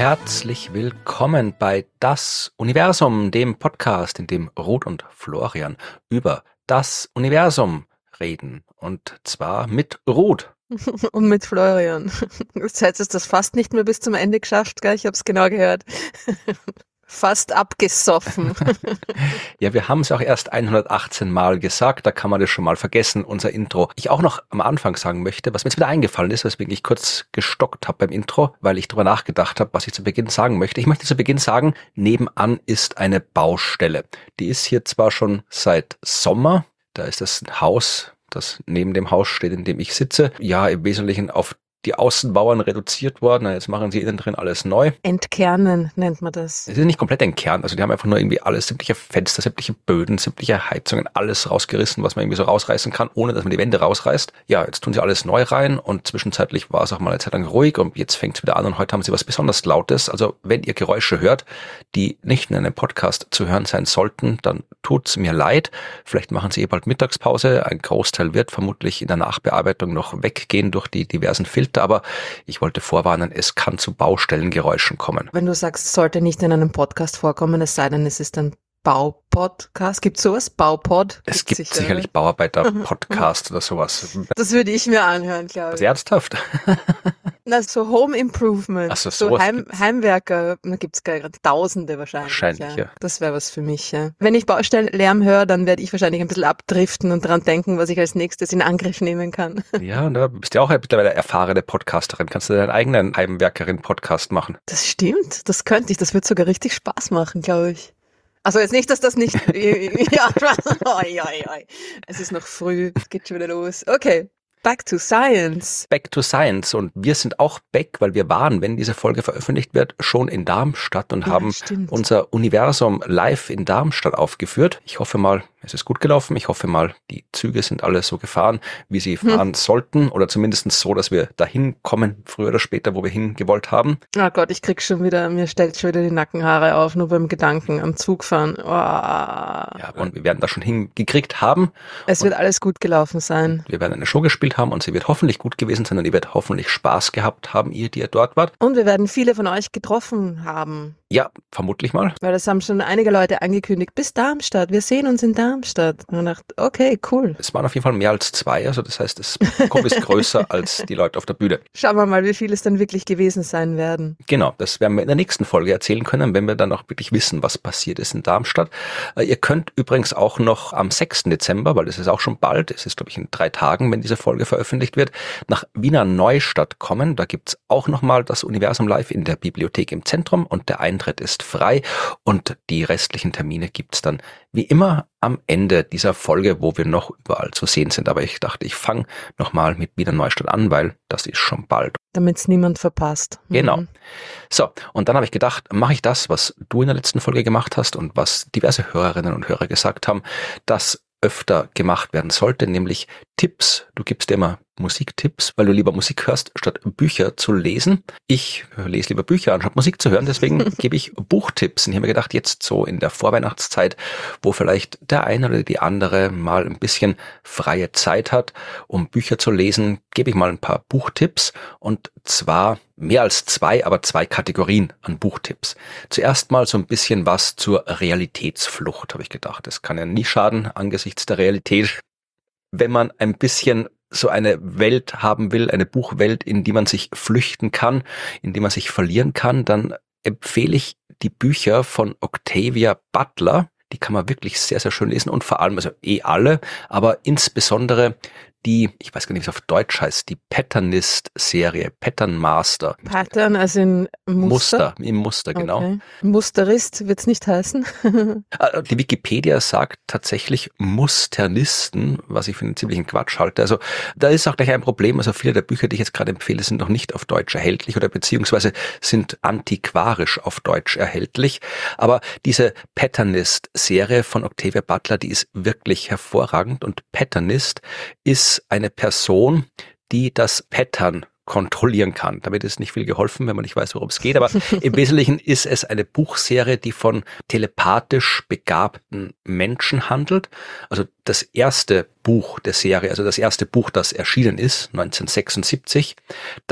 Herzlich willkommen bei Das Universum, dem Podcast, in dem Ruth und Florian über das Universum reden. Und zwar mit Ruth. Und mit Florian. Jetzt hättest du das fast nicht mehr bis zum Ende geschafft, gell? Ich habe es genau gehört. Fast abgesoffen. Ja, wir haben es auch erst 118 Mal gesagt, da kann man das schon mal vergessen, unser Intro. Ich auch noch am Anfang sagen möchte, was mir jetzt wieder eingefallen ist, weswegen ich kurz gestockt habe beim Intro, weil ich drüber nachgedacht habe, was ich zu Beginn sagen möchte. Ich möchte zu Beginn sagen, nebenan ist eine Baustelle. Die ist hier zwar schon seit Sommer, da ist das ein Haus, das neben dem Haus steht, in dem ich sitze, ja im Wesentlichen auf die Außenmauern reduziert worden. Jetzt machen sie innen drin alles neu. Entkernen nennt man das. Es ist nicht komplett entkernt. Also die haben einfach nur irgendwie alles, sämtliche Fenster, sämtliche Böden, sämtliche Heizungen, alles rausgerissen, was man irgendwie so rausreißen kann, ohne dass man die Wände rausreißt. Ja, jetzt tun sie alles neu rein und zwischenzeitlich war es auch mal eine Zeit lang ruhig und jetzt fängt es wieder an und heute haben sie was besonders Lautes. Also wenn ihr Geräusche hört, die nicht in einem Podcast zu hören sein sollten, dann tut's mir leid. Vielleicht machen sie bald Mittagspause. Ein Großteil wird vermutlich in der Nachbearbeitung noch weggehen durch die diversen Filter, aber ich wollte vorwarnen, es kann zu Baustellengeräuschen kommen. Wenn du sagst, sollte nicht in einem Podcast vorkommen, es sei denn, es ist ein Baupodcast. Gibt es sowas? Baupod? Es gibt sicherlich Bauarbeiter-Podcast oder sowas. Das würde ich mir anhören, glaube ich. Was ernsthaft? Na, so Home Improvement. Ach so, so Heimwerker, da gibt es Tausende wahrscheinlich. Wahrscheinlich, ja. Das wäre was für mich, ja. Wenn ich Baustellenlärm höre, dann werde ich wahrscheinlich ein bisschen abdriften und dran denken, was ich als nächstes in Angriff nehmen kann. Ja, und da bist du ja auch mittlerweile erfahrene Podcasterin. Kannst du deinen eigenen Heimwerkerin-Podcast machen? Das stimmt, das könnte ich. Das wird sogar richtig Spaß machen, glaube ich. Also jetzt nicht, dass das nicht... ja, es ist noch früh, es geht schon wieder los. Okay. Back to Science. Back to Science. Und wir sind auch back, weil wir waren, wenn diese Folge veröffentlicht wird, schon in Darmstadt und haben unser Universum live in Darmstadt aufgeführt. Ich hoffe mal, es ist gut gelaufen. Ich hoffe mal, die Züge sind alle so gefahren, wie sie fahren sollten. Oder zumindest so, dass wir dahin kommen, früher oder später, wo wir hingewollt haben. Oh Gott, ich krieg schon wieder, mir stellt schon wieder die Nackenhaare auf, nur beim Gedanken am Zugfahren. Oh. Ja, und wir werden da schon hingekriegt haben. Es wird alles gut gelaufen sein. Wir werden eine Show gespielt haben und sie wird hoffentlich gut gewesen sein und ihr werdet hoffentlich Spaß gehabt haben, ihr, die ihr dort wart. Und wir werden viele von euch getroffen haben. Ja, vermutlich mal. Weil das haben schon einige Leute angekündigt. Bis Darmstadt, wir sehen uns in Darmstadt. Und ich dachte, okay, cool. Es waren auf jeden Fall mehr als 2, also das heißt, das Publikum ist größer als die Leute auf der Bühne. Schauen wir mal, wie viele es dann wirklich gewesen sein werden. Genau, das werden wir in der nächsten Folge erzählen können, wenn wir dann auch wirklich wissen, was passiert ist in Darmstadt. Ihr könnt übrigens auch noch am 6. Dezember, weil das ist auch schon bald, es ist glaube ich in 3 Tagen, wenn diese Folge veröffentlicht wird, nach Wiener Neustadt kommen. Da gibt's auch nochmal das Universum live in der Bibliothek im Zentrum und der Eintritt ist frei und die restlichen Termine gibt's dann wie immer am Ende dieser Folge, wo wir noch überall zu sehen sind. Aber ich dachte, ich fange nochmal mit Wiener Neustadt an, weil das ist schon bald. Damit es niemand verpasst. Genau. So, und dann habe ich gedacht, mache ich das, was du in der letzten Folge gemacht hast und was diverse Hörerinnen und Hörer gesagt haben, das öfter gemacht werden sollte, nämlich Tipps. Du gibst dir immer Musiktipps, weil du lieber Musik hörst, statt Bücher zu lesen. Ich lese lieber Bücher, anstatt Musik zu hören, deswegen gebe ich Buchtipps. Und ich habe mir gedacht, jetzt so in der Vorweihnachtszeit, wo vielleicht der eine oder die andere mal ein bisschen freie Zeit hat, um Bücher zu lesen, gebe ich mal ein paar Buchtipps und zwar mehr als 2, aber 2 Kategorien an Buchtipps. Zuerst mal so ein bisschen was zur Realitätsflucht, habe ich gedacht. Das kann ja nie schaden angesichts der Realität, wenn man ein bisschen so eine Welt haben will, eine Buchwelt, in die man sich flüchten kann, in die man sich verlieren kann, dann empfehle ich die Bücher von Octavia Butler. Die kann man wirklich sehr, sehr schön lesen und vor allem, also alle, aber insbesondere die, ich weiß gar nicht, wie es auf Deutsch heißt, die Patternist-Serie, Pattern Master. Pattern, also in Muster? Im Muster, genau. Okay. Musterist wird's nicht heißen. Die Wikipedia sagt tatsächlich Musternisten, was ich für einen ziemlichen Quatsch halte. Also da ist auch gleich ein Problem. Also viele der Bücher, die ich jetzt gerade empfehle, sind noch nicht auf Deutsch erhältlich oder beziehungsweise sind antiquarisch auf Deutsch erhältlich. Aber diese Patternist-Serie von Octavia Butler, die ist wirklich hervorragend und Patternist ist eine Person, die das Pattern kontrollieren kann. Damit ist nicht viel geholfen, wenn man nicht weiß, worum es geht, aber im Wesentlichen ist es eine Buchserie, die von telepathisch begabten Menschen handelt. Also das erste Buch der Serie, also das erste Buch, das erschienen ist, 1976, das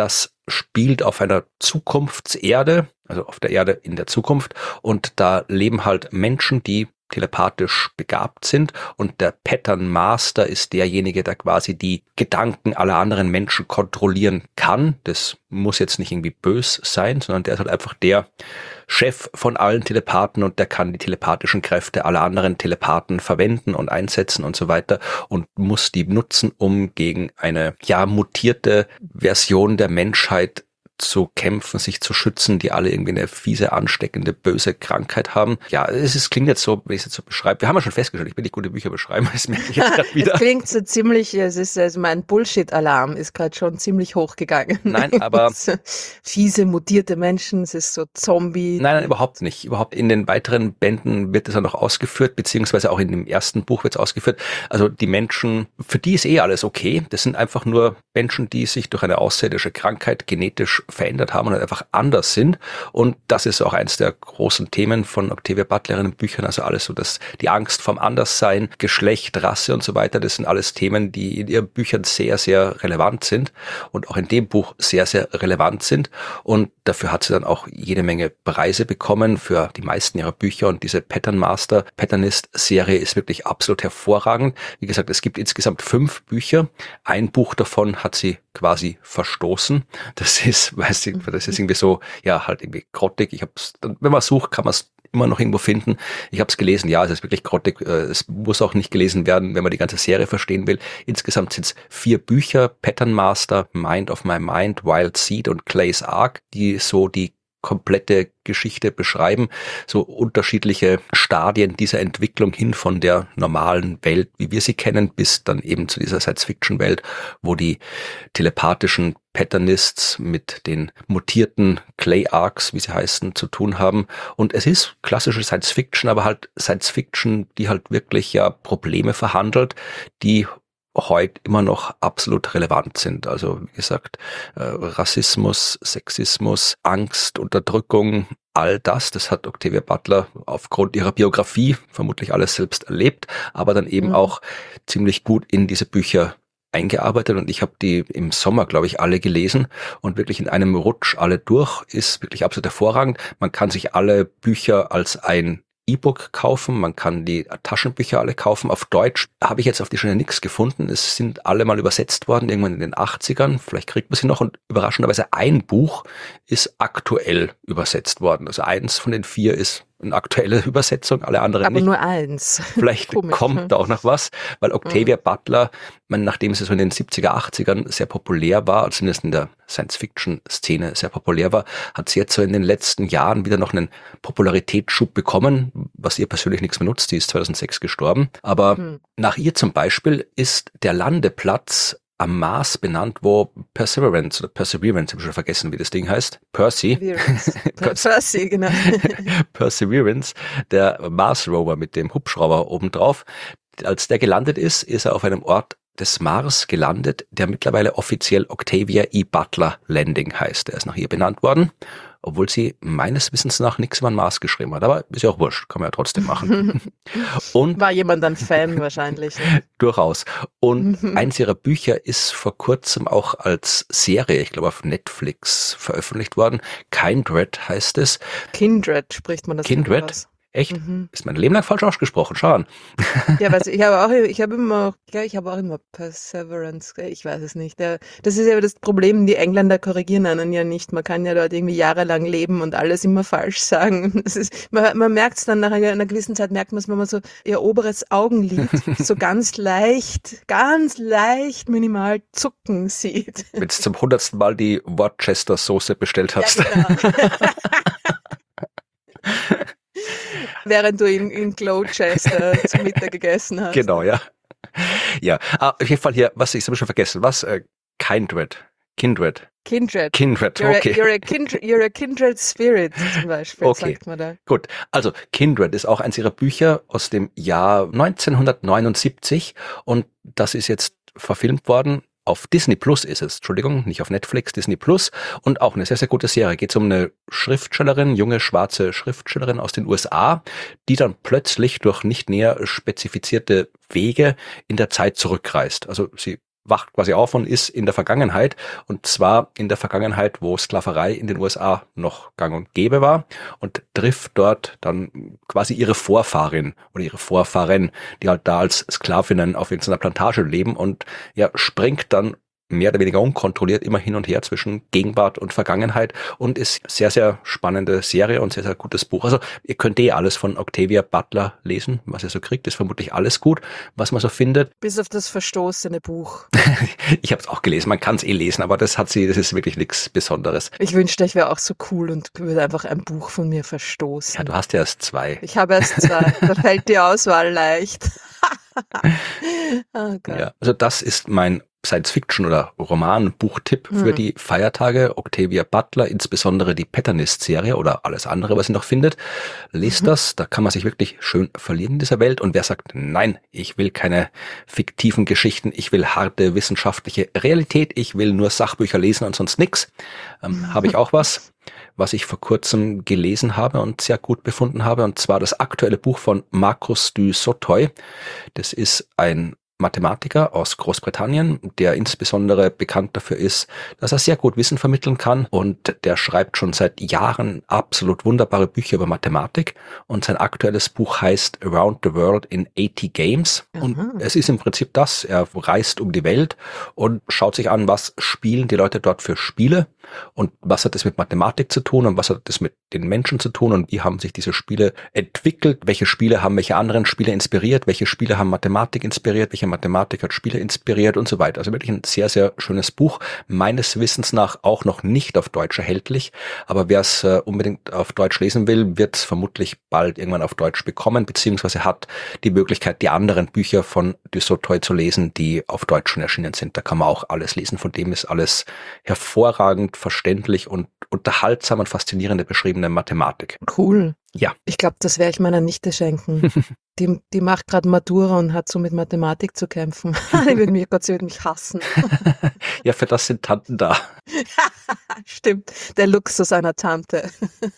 spielt auf einer Zukunftserde, also auf der Erde in der Zukunft, und da leben halt Menschen, die telepathisch begabt sind, und der Pattern Master ist derjenige, der quasi die Gedanken aller anderen Menschen kontrollieren kann. Das muss jetzt nicht irgendwie bös sein, sondern der ist halt einfach der Chef von allen Telepathen, und der kann die telepathischen Kräfte aller anderen Telepathen verwenden und einsetzen und so weiter und muss die nutzen, um gegen eine mutierte Version der Menschheit zu kämpfen, sich zu schützen, die alle irgendwie eine fiese, ansteckende, böse Krankheit haben. Ja, klingt jetzt so, wenn ich es jetzt so beschreibe. Wir haben ja schon festgestellt, ich bin nicht gute Bücher beschreiben, das merke ich jetzt gerade wieder. Es klingt so ziemlich, also mein Bullshit-Alarm ist gerade schon ziemlich hochgegangen. Nein, aber fiese, mutierte Menschen, es ist so Zombie. Nein, überhaupt nicht. Überhaupt in den weiteren Bänden wird es ja noch ausgeführt, beziehungsweise auch in dem ersten Buch wird es ausgeführt. Also die Menschen, für die ist alles okay. Das sind einfach nur Menschen, die sich durch eine außerirdische Krankheit genetisch verändert haben und halt einfach anders sind. Und das ist auch eins der großen Themen von Octavia Butler in den Büchern. Also alles so, dass die Angst vom Anderssein, Geschlecht, Rasse und so weiter, das sind alles Themen, die in ihren Büchern sehr, sehr relevant sind und auch in dem Buch sehr, sehr relevant sind. Und dafür hat sie dann auch jede Menge Preise bekommen für die meisten ihrer Bücher. Und diese Patternist-Serie ist wirklich absolut hervorragend. Wie gesagt, es gibt insgesamt 5 Bücher. Ein Buch davon hat sie quasi verstoßen. Das ist irgendwie so, halt irgendwie grottig. Wenn man sucht, kann man es immer noch irgendwo finden. Ich habe es gelesen, es ist wirklich grottig. Es muss auch nicht gelesen werden, wenn man die ganze Serie verstehen will. Insgesamt sind es 4 Bücher: Pattern Master, Mind of My Mind, Wild Seed und Clay's Ark, die so die komplette Geschichte beschreiben, so unterschiedliche Stadien dieser Entwicklung hin von der normalen Welt, wie wir sie kennen, bis dann eben zu dieser Science-Fiction-Welt, wo die telepathischen Patternists mit den mutierten Clay-Arks, wie sie heißen, zu tun haben. Und es ist klassische Science-Fiction, aber halt Science-Fiction, die halt wirklich Probleme verhandelt, die heute immer noch absolut relevant sind. Also wie gesagt, Rassismus, Sexismus, Angst, Unterdrückung, all das hat Octavia Butler aufgrund ihrer Biografie vermutlich alles selbst erlebt, aber dann eben auch ziemlich gut in diese Bücher eingearbeitet, und ich habe die im Sommer, glaube ich, alle gelesen und wirklich in einem Rutsch alle durch. Ist wirklich absolut hervorragend. Man kann sich alle Bücher als ein E-Book kaufen, man kann die Taschenbücher alle kaufen. Auf Deutsch habe ich jetzt auf die Schnelle nichts gefunden. Es sind alle mal übersetzt worden, irgendwann in den 80ern. Vielleicht kriegt man sie noch, und überraschenderweise ein Buch ist aktuell übersetzt worden. Also eins von den 4 ist eine aktuelle Übersetzung, alle anderen aber nicht. nur eins. Vielleicht kommt da auch noch was, weil Octavia Butler, nachdem sie so in den 70er, 80ern sehr populär war, also zumindest in der Science-Fiction-Szene sehr populär war, hat sie jetzt so in den letzten Jahren wieder noch einen Popularitätsschub bekommen, was ihr persönlich nichts mehr nutzt. Die ist 2006 gestorben. Aber nach ihr zum Beispiel ist der Landeplatz am Mars benannt, wo Perseverance, habe ich schon vergessen, wie das Ding heißt. Percy, genau. Perseverance, der Mars Rover mit dem Hubschrauber obendrauf. Als der gelandet ist, ist er auf einem Ort des Mars gelandet, der mittlerweile offiziell Octavia E. Butler Landing heißt. Der ist nach ihr benannt worden, obwohl sie meines Wissens nach nichts über den Mars geschrieben hat. Aber ist ja auch wurscht, kann man ja trotzdem machen. Und war jemand ein Fan wahrscheinlich. Ne? Durchaus. Und eins ihrer Bücher ist vor kurzem auch als Serie, ich glaube auf Netflix, veröffentlicht worden. Kindred heißt es. Kindred spricht man das. Kindred? Echt? Ist mein Leben lang falsch ausgesprochen, schau an. Ja, weil ich habe auch immer Perseverance, ich weiß es nicht. Das ist ja das Problem, die Engländer korrigieren einen ja nicht. Man kann ja dort irgendwie jahrelang leben und alles immer falsch sagen. Man merkt es dann nach einer gewissen Zeit, merkt man es, wenn man so ihr oberes Augenlid so ganz leicht minimal zucken sieht. Wenn du zum 100. Mal die Worcester-Soße bestellt hast. Ja, genau. Während du in Gloucester zum Mittag gegessen hast. Genau, ja. Ja, auf jeden Fall hier, ich habe schon vergessen, Kindred. Kindred, okay. You're a kindred spirit zum Beispiel, okay. Sagt man da. Gut, also Kindred ist auch eins ihrer Bücher aus dem Jahr 1979, und das ist jetzt verfilmt worden. Auf Disney Plus ist es, Entschuldigung, nicht auf Netflix, Disney Plus, und auch eine sehr, sehr gute Serie. Geht um eine Schriftstellerin, junge schwarze Schriftstellerin aus den USA, die dann plötzlich durch nicht näher spezifizierte Wege in der Zeit zurückreist. Also sie wacht quasi auf und ist in der Vergangenheit, und zwar in der Vergangenheit, wo Sklaverei in den USA noch gang und gäbe war, und trifft dort dann quasi ihre Vorfahrin oder ihre Vorfahren, die halt da als Sklavinnen auf irgendeiner Plantage leben, und ja, springt dann mehr oder weniger unkontrolliert immer hin und her zwischen Gegenwart und Vergangenheit, und ist sehr, sehr spannende Serie und sehr, sehr gutes Buch. Also ihr könnt alles von Octavia Butler lesen, was ihr so kriegt, ist vermutlich alles gut, was man so findet. Bis auf das verstoßene Buch. Ich habe es auch gelesen, man kann es lesen, aber das ist wirklich nichts Besonderes. Ich wünschte, ich wäre auch so cool und würde einfach ein Buch von mir verstoßen. Ja, du hast ja erst 2. Ich habe erst 2, da fällt die Auswahl leicht. Oh Gott. Ja, also das ist mein Science-Fiction- oder Roman-Buchtipp für die Feiertage. Octavia Butler, insbesondere die Paternist-Serie oder alles andere, was ihr noch findet. Lest das, da kann man sich wirklich schön verlieren in dieser Welt. Und wer sagt, nein, ich will keine fiktiven Geschichten, ich will harte wissenschaftliche Realität, ich will nur Sachbücher lesen und sonst nix, habe ich auch was ich vor kurzem gelesen habe und sehr gut befunden habe, und zwar das aktuelle Buch von Marcus du Sautoy. Das ist ein Mathematiker aus Großbritannien, der insbesondere bekannt dafür ist, dass er sehr gut Wissen vermitteln kann, und der schreibt schon seit Jahren absolut wunderbare Bücher über Mathematik, und sein aktuelles Buch heißt Around the World in 80 Games. Und es ist im Prinzip das, er reist um die Welt und schaut sich an, was spielen die Leute dort für Spiele und was hat das mit Mathematik zu tun und was hat das mit den Menschen zu tun und wie haben sich diese Spiele entwickelt, welche Spiele haben welche anderen Spiele inspiriert, welche Spiele haben Mathematik inspiriert, welche Mathematik hat Spiele inspiriert und so weiter. Also wirklich ein sehr, sehr schönes Buch. Meines Wissens nach auch noch nicht auf Deutsch erhältlich, aber wer es unbedingt auf Deutsch lesen will, wird es vermutlich bald irgendwann auf Deutsch bekommen, beziehungsweise hat die Möglichkeit, die anderen Bücher von du Sautoy zu lesen, die auf Deutsch schon erschienen sind. Da kann man auch alles lesen. Von dem ist alles hervorragend verständlich und unterhaltsam und faszinierende beschriebene Mathematik. Cool. Ja. Ich glaube, das werde ich meiner Nichte schenken. Die macht gerade Matura und hat so mit Mathematik zu kämpfen. Die wird mich hassen. Ja, für das sind Tanten da. Stimmt, der Luxus einer Tante.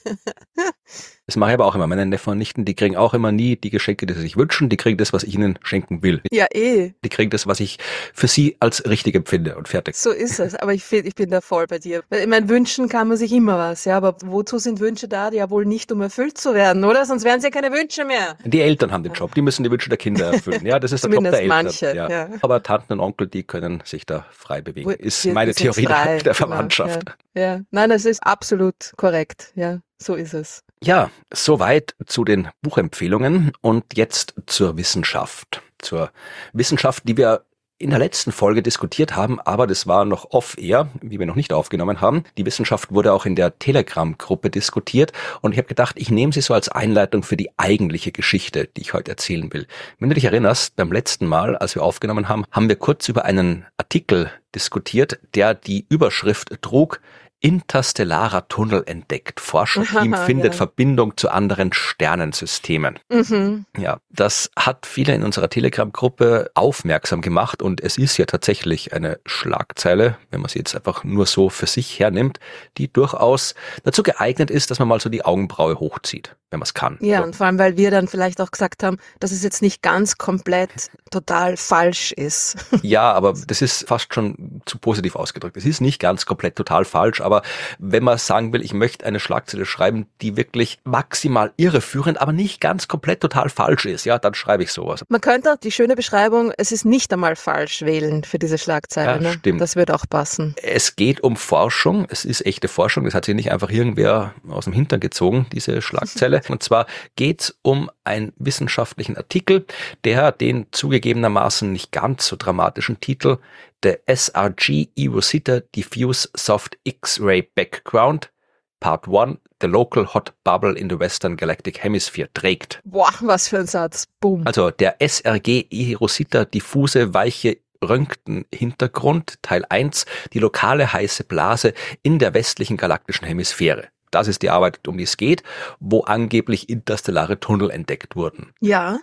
Das mache ich aber auch immer. Meine Neffen und Nichten, die kriegen auch immer nie die Geschenke, die sie sich wünschen. Die kriegen das, was ich ihnen schenken will. Ja, eh. Die kriegen das, was ich für sie als richtig empfinde, und fertig. So ist es. Aber ich bin da voll bei dir. Weil, ich meine, wünschen kann man sich immer was, ja. Aber wozu sind Wünsche da? Ja wohl nicht, um erfüllt zu werden, oder? Sonst wären es ja keine Wünsche mehr. Die Eltern haben den Job. Die müssen die Wünsche der Kinder erfüllen. Ja, das ist der Job der Eltern. Manche, ja. Aber Tanten und Onkel, die können sich da frei bewegen. Ist Wir meine sind Theorie frei, der Verwandtschaft. Genau, ja. Nein, das ist absolut korrekt. Ja, so ist es. Ja, soweit zu den Buchempfehlungen, und jetzt zur Wissenschaft. Zur Wissenschaft, die wir in der letzten Folge diskutiert haben, aber das war noch off-air, wie wir noch nicht aufgenommen haben. Die Wissenschaft wurde auch in der Telegram-Gruppe diskutiert, und ich habe gedacht, ich nehme sie so als Einleitung für die eigentliche Geschichte, die ich heute erzählen will. Wenn du dich erinnerst, beim letzten Mal, als wir aufgenommen haben, haben wir kurz über einen Artikel diskutiert, der die Überschrift trug: Interstellarer Tunnel entdeckt. Forscherteam findet Verbindung zu anderen Sternensystemen. Ja, das hat viele in unserer Telegram-Gruppe aufmerksam gemacht, und es ist ja tatsächlich eine Schlagzeile, wenn man sie jetzt einfach nur so für sich hernimmt, die durchaus dazu geeignet ist, dass man mal so die Augenbraue hochzieht, wenn man es kann. Ja, So. und vor allem, weil wir dann vielleicht auch gesagt haben, dass es jetzt nicht ganz komplett total falsch ist. Ja, aber das ist fast schon zu positiv ausgedrückt. Es ist nicht ganz komplett total falsch, aber wenn man sagen will, ich möchte eine Schlagzeile schreiben, die wirklich maximal irreführend, aber nicht ganz komplett total falsch ist, ja, dann schreibe ich sowas. Man könnte auch die schöne Beschreibung, es ist nicht einmal falsch, wählen für diese Schlagzeile. Ja, ne? stimmt. Das wird auch passen. Es geht um Forschung, es ist echte Forschung, das hat sich nicht einfach irgendwer aus dem Hintern gezogen, diese Schlagzeile. Und zwar geht es um einen wissenschaftlichen Artikel, der den zugegebenermaßen nicht ganz so dramatischen Titel The SRG eROSITA Diffuse Soft X-Ray Background Part 1 The Local Hot Bubble in the Western Galactic Hemisphere trägt. Boah, was für ein Satz. Boom. Also der SRG eROSITA diffuse weiche Röntgenhintergrund, Teil 1, die lokale heiße Blase in der westlichen galaktischen Hemisphäre. Das ist die Arbeit, um die es geht, wo angeblich interstellare Tunnel entdeckt wurden. Ja.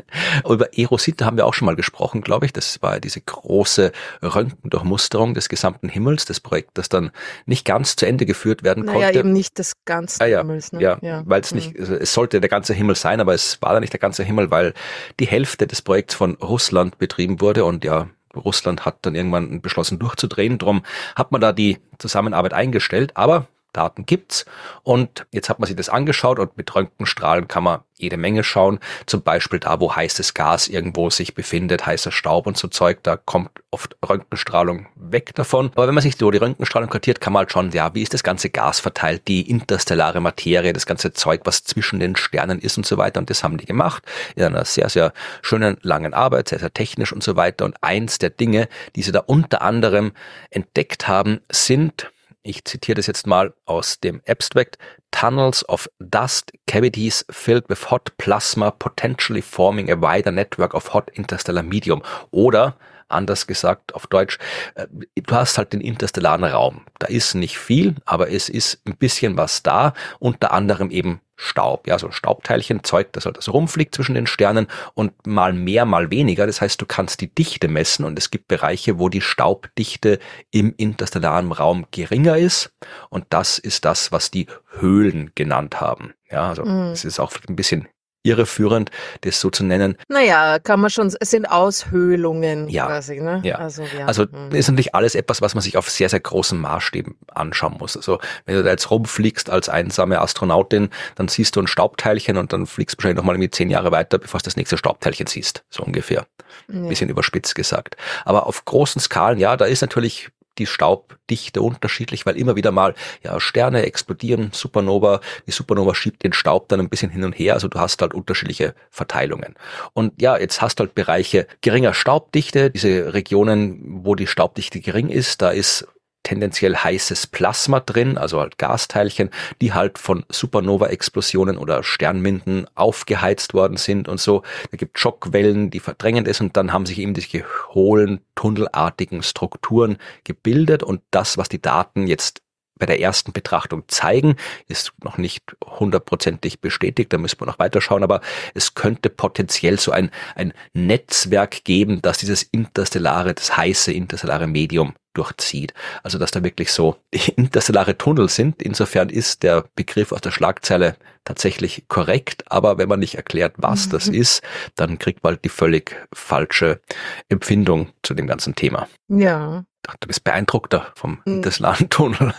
Über eROSITA haben wir auch schon mal gesprochen, glaube ich. Das war diese große Röntgendurchmusterung des gesamten Himmels, das Projekt, das dann nicht ganz zu Ende geführt werden konnte. Naja, eben nicht des ganzen Himmels. Ne? Ja, weil es nicht, also es sollte der ganze Himmel sein, aber es war da nicht der ganze Himmel, weil die Hälfte des Projekts von Russland betrieben wurde, und ja, Russland hat dann irgendwann beschlossen durchzudrehen. Darum hat man da die Zusammenarbeit eingestellt, aber Daten gibt's und jetzt hat man sich das angeschaut und mit Röntgenstrahlen kann man jede Menge schauen, zum Beispiel da, wo heißes Gas irgendwo sich befindet, heißer Staub und so Zeug, da kommt oft Röntgenstrahlung weg davon. Aber wenn man sich so die Röntgenstrahlung kartiert, kann man halt schauen, ja, wie ist das ganze Gas verteilt, die interstellare Materie, das ganze Zeug, was zwischen den Sternen ist und so weiter und das haben die gemacht in einer sehr, sehr schönen, langen Arbeit, sehr, sehr technisch und so weiter und eins der Dinge, die sie da unter anderem entdeckt haben, sind, ich zitiere das jetzt mal aus dem Abstract, Tunnels of dust cavities filled with hot plasma potentially forming a wider network of hot interstellar medium. Oder, anders gesagt auf Deutsch, du hast halt den interstellaren Raum. Da ist nicht viel, aber es ist ein bisschen was da, unter anderem eben Staub, ja, so Staubteilchen, Zeug, das halt also rumfliegt zwischen den Sternen und mal mehr, mal weniger. Das heißt, du kannst die Dichte messen und es gibt Bereiche, wo die Staubdichte im interstellaren Raum geringer ist und das ist das, was die Höhlen genannt haben. Ja, also es ist auch ein bisschen irreführend, das so zu nennen. Naja, kann man schon, es sind Aushöhlungen Ja, quasi, ne? ja. Also ist natürlich alles etwas, was man sich auf sehr, sehr großen Maßstäben anschauen muss. Also wenn du da jetzt rumfliegst als einsame Astronautin, dann siehst du ein Staubteilchen und dann fliegst du wahrscheinlich nochmal irgendwie 10 Jahre weiter, bevor du das nächste Staubteilchen siehst, so ungefähr. Ein bisschen überspitzt gesagt. Aber auf großen Skalen, ja, da ist natürlich die Staubdichte unterschiedlich, weil immer wieder mal ja Sterne explodieren, Supernova, die Supernova schiebt den Staub dann ein bisschen hin und her, also du hast halt unterschiedliche Verteilungen. Und ja, jetzt hast du halt Bereiche geringer Staubdichte, diese Regionen, wo die Staubdichte gering ist, da ist tendenziell heißes Plasma drin, also halt Gasteilchen, die halt von Supernova-Explosionen oder Sternwinden aufgeheizt worden sind und so. Da gibt Schockwellen, die verdrängen das und dann haben sich eben diese hohlen, tunnelartigen Strukturen gebildet und das, was die Daten jetzt bei der ersten Betrachtung zeigen, ist noch nicht 100%ig bestätigt, da müssen wir noch weiterschauen, aber es könnte potenziell so ein Netzwerk geben, das dieses interstellare, das heiße interstellare Medium durchzieht. Also dass da wirklich so interstellare Tunnel sind. Insofern ist der Begriff aus der Schlagzeile tatsächlich korrekt, aber wenn man nicht erklärt, was das ist, dann kriegt man halt die völlig falsche Empfindung zu dem ganzen Thema. Ja. Du bist beeindruckter vom interstellaren Tunnel.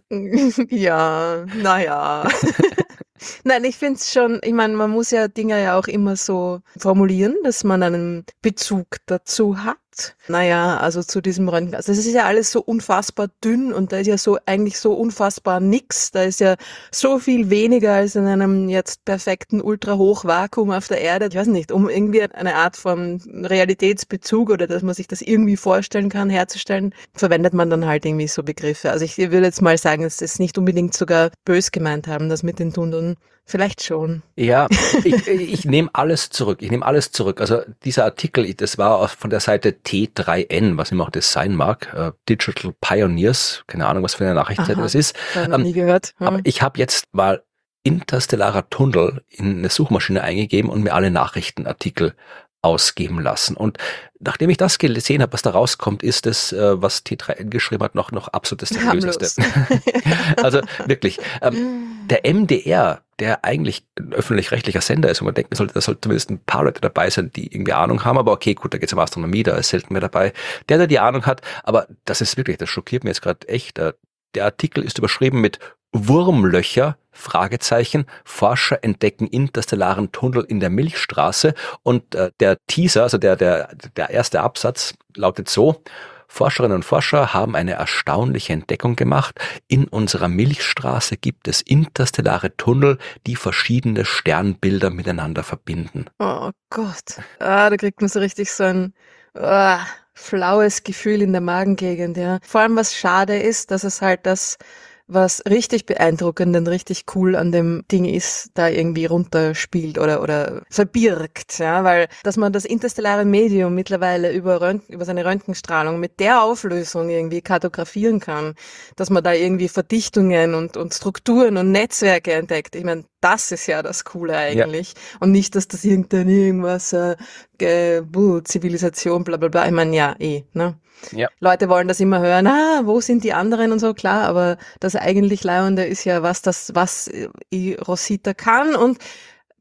Ja, naja. Nein, ich finde es schon, ich meine, man muss ja Dinge ja auch immer so formulieren, dass man einen Bezug dazu hat. Naja, also zu diesem Röntgen. Also das ist ja alles so unfassbar dünn und da ist ja so eigentlich so unfassbar nix. Da ist ja so viel weniger als in einem jetzt perfekten Ultrahochvakuum auf der Erde. Ich weiß nicht, um irgendwie eine Art von Realitätsbezug oder dass man sich das irgendwie vorstellen kann, herzustellen, verwendet man dann halt irgendwie so Begriffe. Also ich würde jetzt mal sagen, dass das nicht unbedingt sogar bös gemeint haben, das mit den Tunneln. Vielleicht schon. Ja, ich nehme alles zurück. Also dieser Artikel, das war von der Seite T3N, was immer auch das sein mag, Digital Pioneers, keine Ahnung, was für eine Nachrichtenseite das ist. Noch nie gehört. Aber ich habe jetzt mal interstellarer Tunnel in eine Suchmaschine eingegeben und mir alle Nachrichtenartikel ausgeben lassen. Und nachdem ich das gesehen habe, was da rauskommt, ist das, was T3N geschrieben hat, noch absolut das Seriöseste. Also wirklich, der MDR, der eigentlich ein öffentlich-rechtlicher Sender ist, und man denkt, da sollte zumindest ein paar Leute dabei sein, die irgendwie Ahnung haben, aber okay, gut, da geht es um Astronomie, da ist selten mehr dabei, der die Ahnung hat, aber das ist wirklich, das schockiert mich jetzt gerade echt. Der Artikel ist überschrieben mit Wurmlöcher, Fragezeichen, Forscher entdecken interstellaren Tunnel in der Milchstraße und der Teaser, also der erste Absatz lautet so: Forscherinnen und Forscher haben eine erstaunliche Entdeckung gemacht. In unserer Milchstraße gibt es interstellare Tunnel, die verschiedene Sternbilder miteinander verbinden. Oh Gott. Da kriegt man so richtig so ein flaues Gefühl in der Magengegend, ja. Vor allem, was schade ist, dass es halt das, was richtig beeindruckend und richtig cool an dem Ding ist, da irgendwie runterspielt oder verbirgt, ja, weil, dass man das interstellare Medium mittlerweile über seine Röntgenstrahlung mit der Auflösung irgendwie kartografieren kann, dass man da irgendwie Verdichtungen und Strukturen und Netzwerke entdeckt. Ich meine, das ist ja das Coole eigentlich. Ja. Und nicht, dass das irgendwas Zivilisation, bla bla bla. Ich meine, ja, ne? Ja. Leute wollen das immer hören, wo sind die anderen und so, klar, aber das eigentlich Leiernde ist ja was Rosita kann und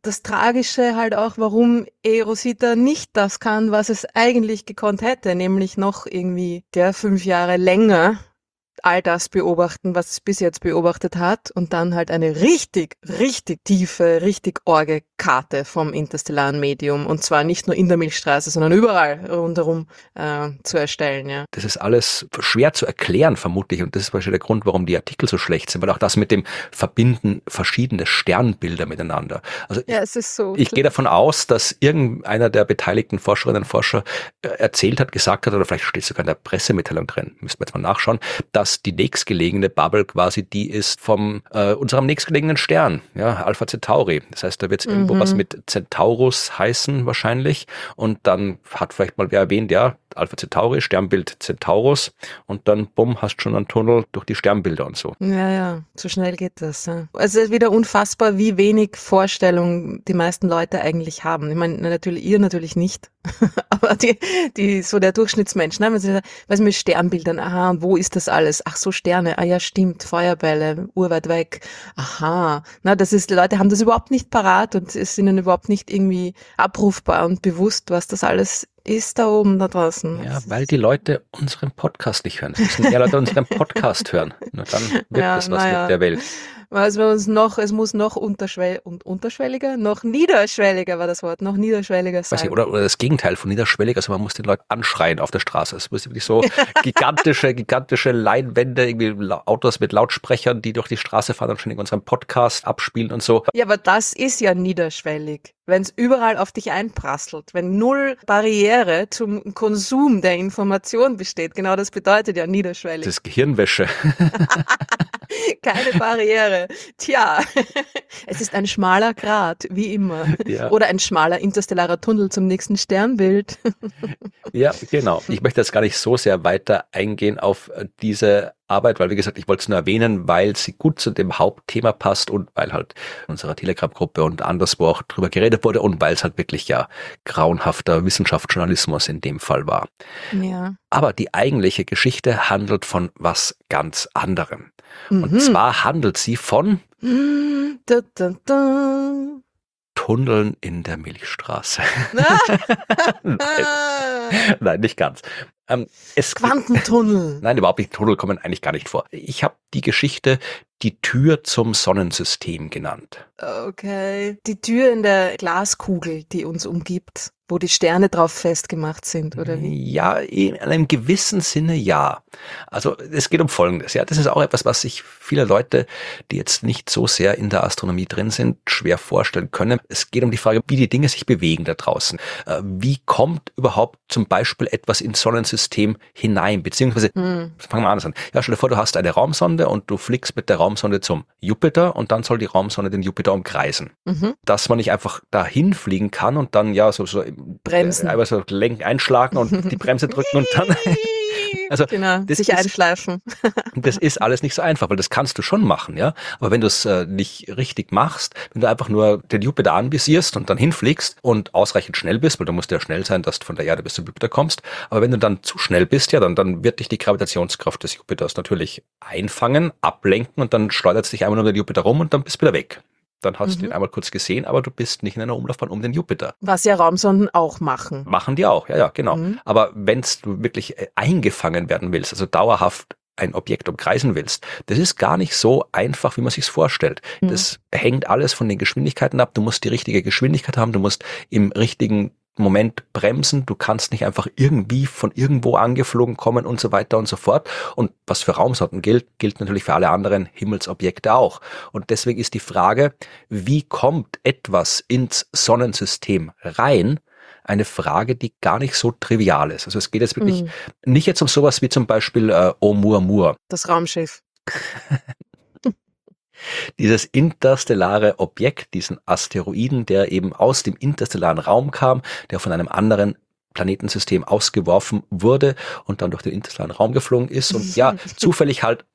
das Tragische halt auch, warum Rosita nicht das kann, was es eigentlich gekonnt hätte, nämlich noch irgendwie 5 Jahre länger all das beobachten, was es bis jetzt beobachtet hat und dann halt eine richtig, richtig tiefe, richtig orge Karte vom interstellaren Medium und zwar nicht nur in der Milchstraße, sondern überall rundherum zu erstellen, ja. Das ist alles schwer zu erklären, vermutlich, und das ist wahrscheinlich der Grund, warum die Artikel so schlecht sind, weil auch das mit dem Verbinden verschiedene Sternbilder miteinander. Also ja, es ist so. Ich gehe davon aus, dass irgendeiner der beteiligten Forscherinnen und Forscher erzählt hat, gesagt hat, oder vielleicht steht es sogar in der Pressemitteilung drin, müssen wir jetzt mal nachschauen, dass die nächstgelegene Bubble quasi die ist vom unserem nächstgelegenen Stern, ja, Alpha Centauri. Das heißt, da wird es irgendwo was mit Centaurus heißen wahrscheinlich, und dann hat vielleicht mal wer erwähnt, ja, Alpha Centauri, Sternbild Centaurus, und dann, bumm, hast schon einen Tunnel durch die Sternbilder und so. Ja, so schnell geht das. Ja. Es ist wieder unfassbar, wie wenig Vorstellung die meisten Leute eigentlich haben. Ich meine, ihr natürlich nicht, aber so der Durchschnittsmensch, ne? Was mit Sternbildern, aha, und wo ist das alles? Ach so, Sterne, ah ja, stimmt, Feuerbälle, urweit weg, aha. Na, die Leute haben das überhaupt nicht parat und es ist ihnen überhaupt nicht irgendwie abrufbar und bewusst, was das alles ist da oben, da draußen. Ja, weil die Leute unseren Podcast nicht hören. Es müssen mehr Leute unseren Podcast hören. Na, dann wird das was mit der Welt. Also es muss noch unterschwelliger, noch niederschwelliger war das Wort, noch niederschwelliger sein. Weiß ich, oder das Gegenteil von niederschwellig, also man muss den Leuten anschreien auf der Straße. Es muss wirklich so gigantische Leinwände, irgendwie Autos mit Lautsprechern, die durch die Straße fahren und schon unseren Podcast abspielen und so. Ja, aber das ist ja niederschwellig, wenn es überall auf dich einprasselt, wenn null Barriere zum Konsum der Information besteht. Genau das bedeutet ja niederschwellig. Das ist Gehirnwäsche. Keine Barriere. Tja, es ist ein schmaler Grat, wie immer. Ja. Oder ein schmaler interstellarer Tunnel zum nächsten Sternbild. Ja, genau. Ich möchte jetzt gar nicht so sehr weiter eingehen auf diese Arbeit, weil, wie gesagt, ich wollte es nur erwähnen, weil sie gut zu dem Hauptthema passt und weil halt in unserer Telegram-Gruppe und anderswo auch drüber geredet wurde und weil es halt wirklich ja grauenhafter Wissenschaftsjournalismus in dem Fall war. Ja. Aber die eigentliche Geschichte handelt von was ganz anderem. Und zwar handelt sie von Tunneln in der Milchstraße. Nein, nicht ganz. Quantentunnel. Nein, überhaupt nicht. Tunnel kommen eigentlich gar nicht vor. Ich habe die Geschichte die Tür zum Sonnensystem genannt. Okay. Die Tür in der Glaskugel, die uns umgibt, wo die Sterne drauf festgemacht sind, oder wie? Ja, in einem gewissen Sinne ja. Also es geht um Folgendes. Ja, das ist auch etwas, was sich viele Leute, die jetzt nicht so sehr in der Astronomie drin sind, schwer vorstellen können. Es geht um die Frage, wie die Dinge sich bewegen da draußen. Wie kommt überhaupt zum Beispiel etwas ins Sonnensystem hinein? Beziehungsweise, fangen wir anders an. Ja, stell dir vor, du hast eine Raumsonde und du fliegst mit der Raumsonde zum Jupiter und dann soll die Raumsonde den Jupiter umkreisen. Dass man nicht einfach dahin fliegen kann und dann ja so bremsen. Einmal so Lenken einschlagen und die Bremse drücken und dann also genau, sich einschleifen. Das ist alles nicht so einfach, weil das kannst du schon machen, ja. Aber wenn du es nicht richtig machst, wenn du einfach nur den Jupiter anvisierst und dann hinfliegst und ausreichend schnell bist, weil du musst ja schnell sein, dass du von der Erde bis zum Jupiter kommst, aber wenn du dann zu schnell bist, ja, dann wird dich die Gravitationskraft des Jupiters natürlich einfangen, ablenken und dann schleudert es dich einmal um den Jupiter rum und dann bist du wieder weg. Dann hast du ihn einmal kurz gesehen, aber du bist nicht in einer Umlaufbahn um den Jupiter. Was ja Raumsonden auch machen. Machen die auch, ja, genau. Aber wenn du wirklich eingefangen werden willst, also dauerhaft ein Objekt umkreisen willst, das ist gar nicht so einfach, wie man sich's vorstellt. Das hängt alles von den Geschwindigkeiten ab. Du musst die richtige Geschwindigkeit haben, du musst im richtigen Moment bremsen, du kannst nicht einfach irgendwie von irgendwo angeflogen kommen und so weiter und so fort. Und was für Raumsonden gilt natürlich für alle anderen Himmelsobjekte auch. Und deswegen ist die Frage, wie kommt etwas ins Sonnensystem rein, eine Frage, die gar nicht so trivial ist. Also es geht jetzt wirklich nicht jetzt um sowas wie zum Beispiel Oumuamua. Das Raumschiff. Dieses interstellare Objekt, diesen Asteroiden, der eben aus dem interstellaren Raum kam, der von einem anderen Planetensystem ausgeworfen wurde und dann durch den interstellaren Raum geflogen ist und ja, zufällig halt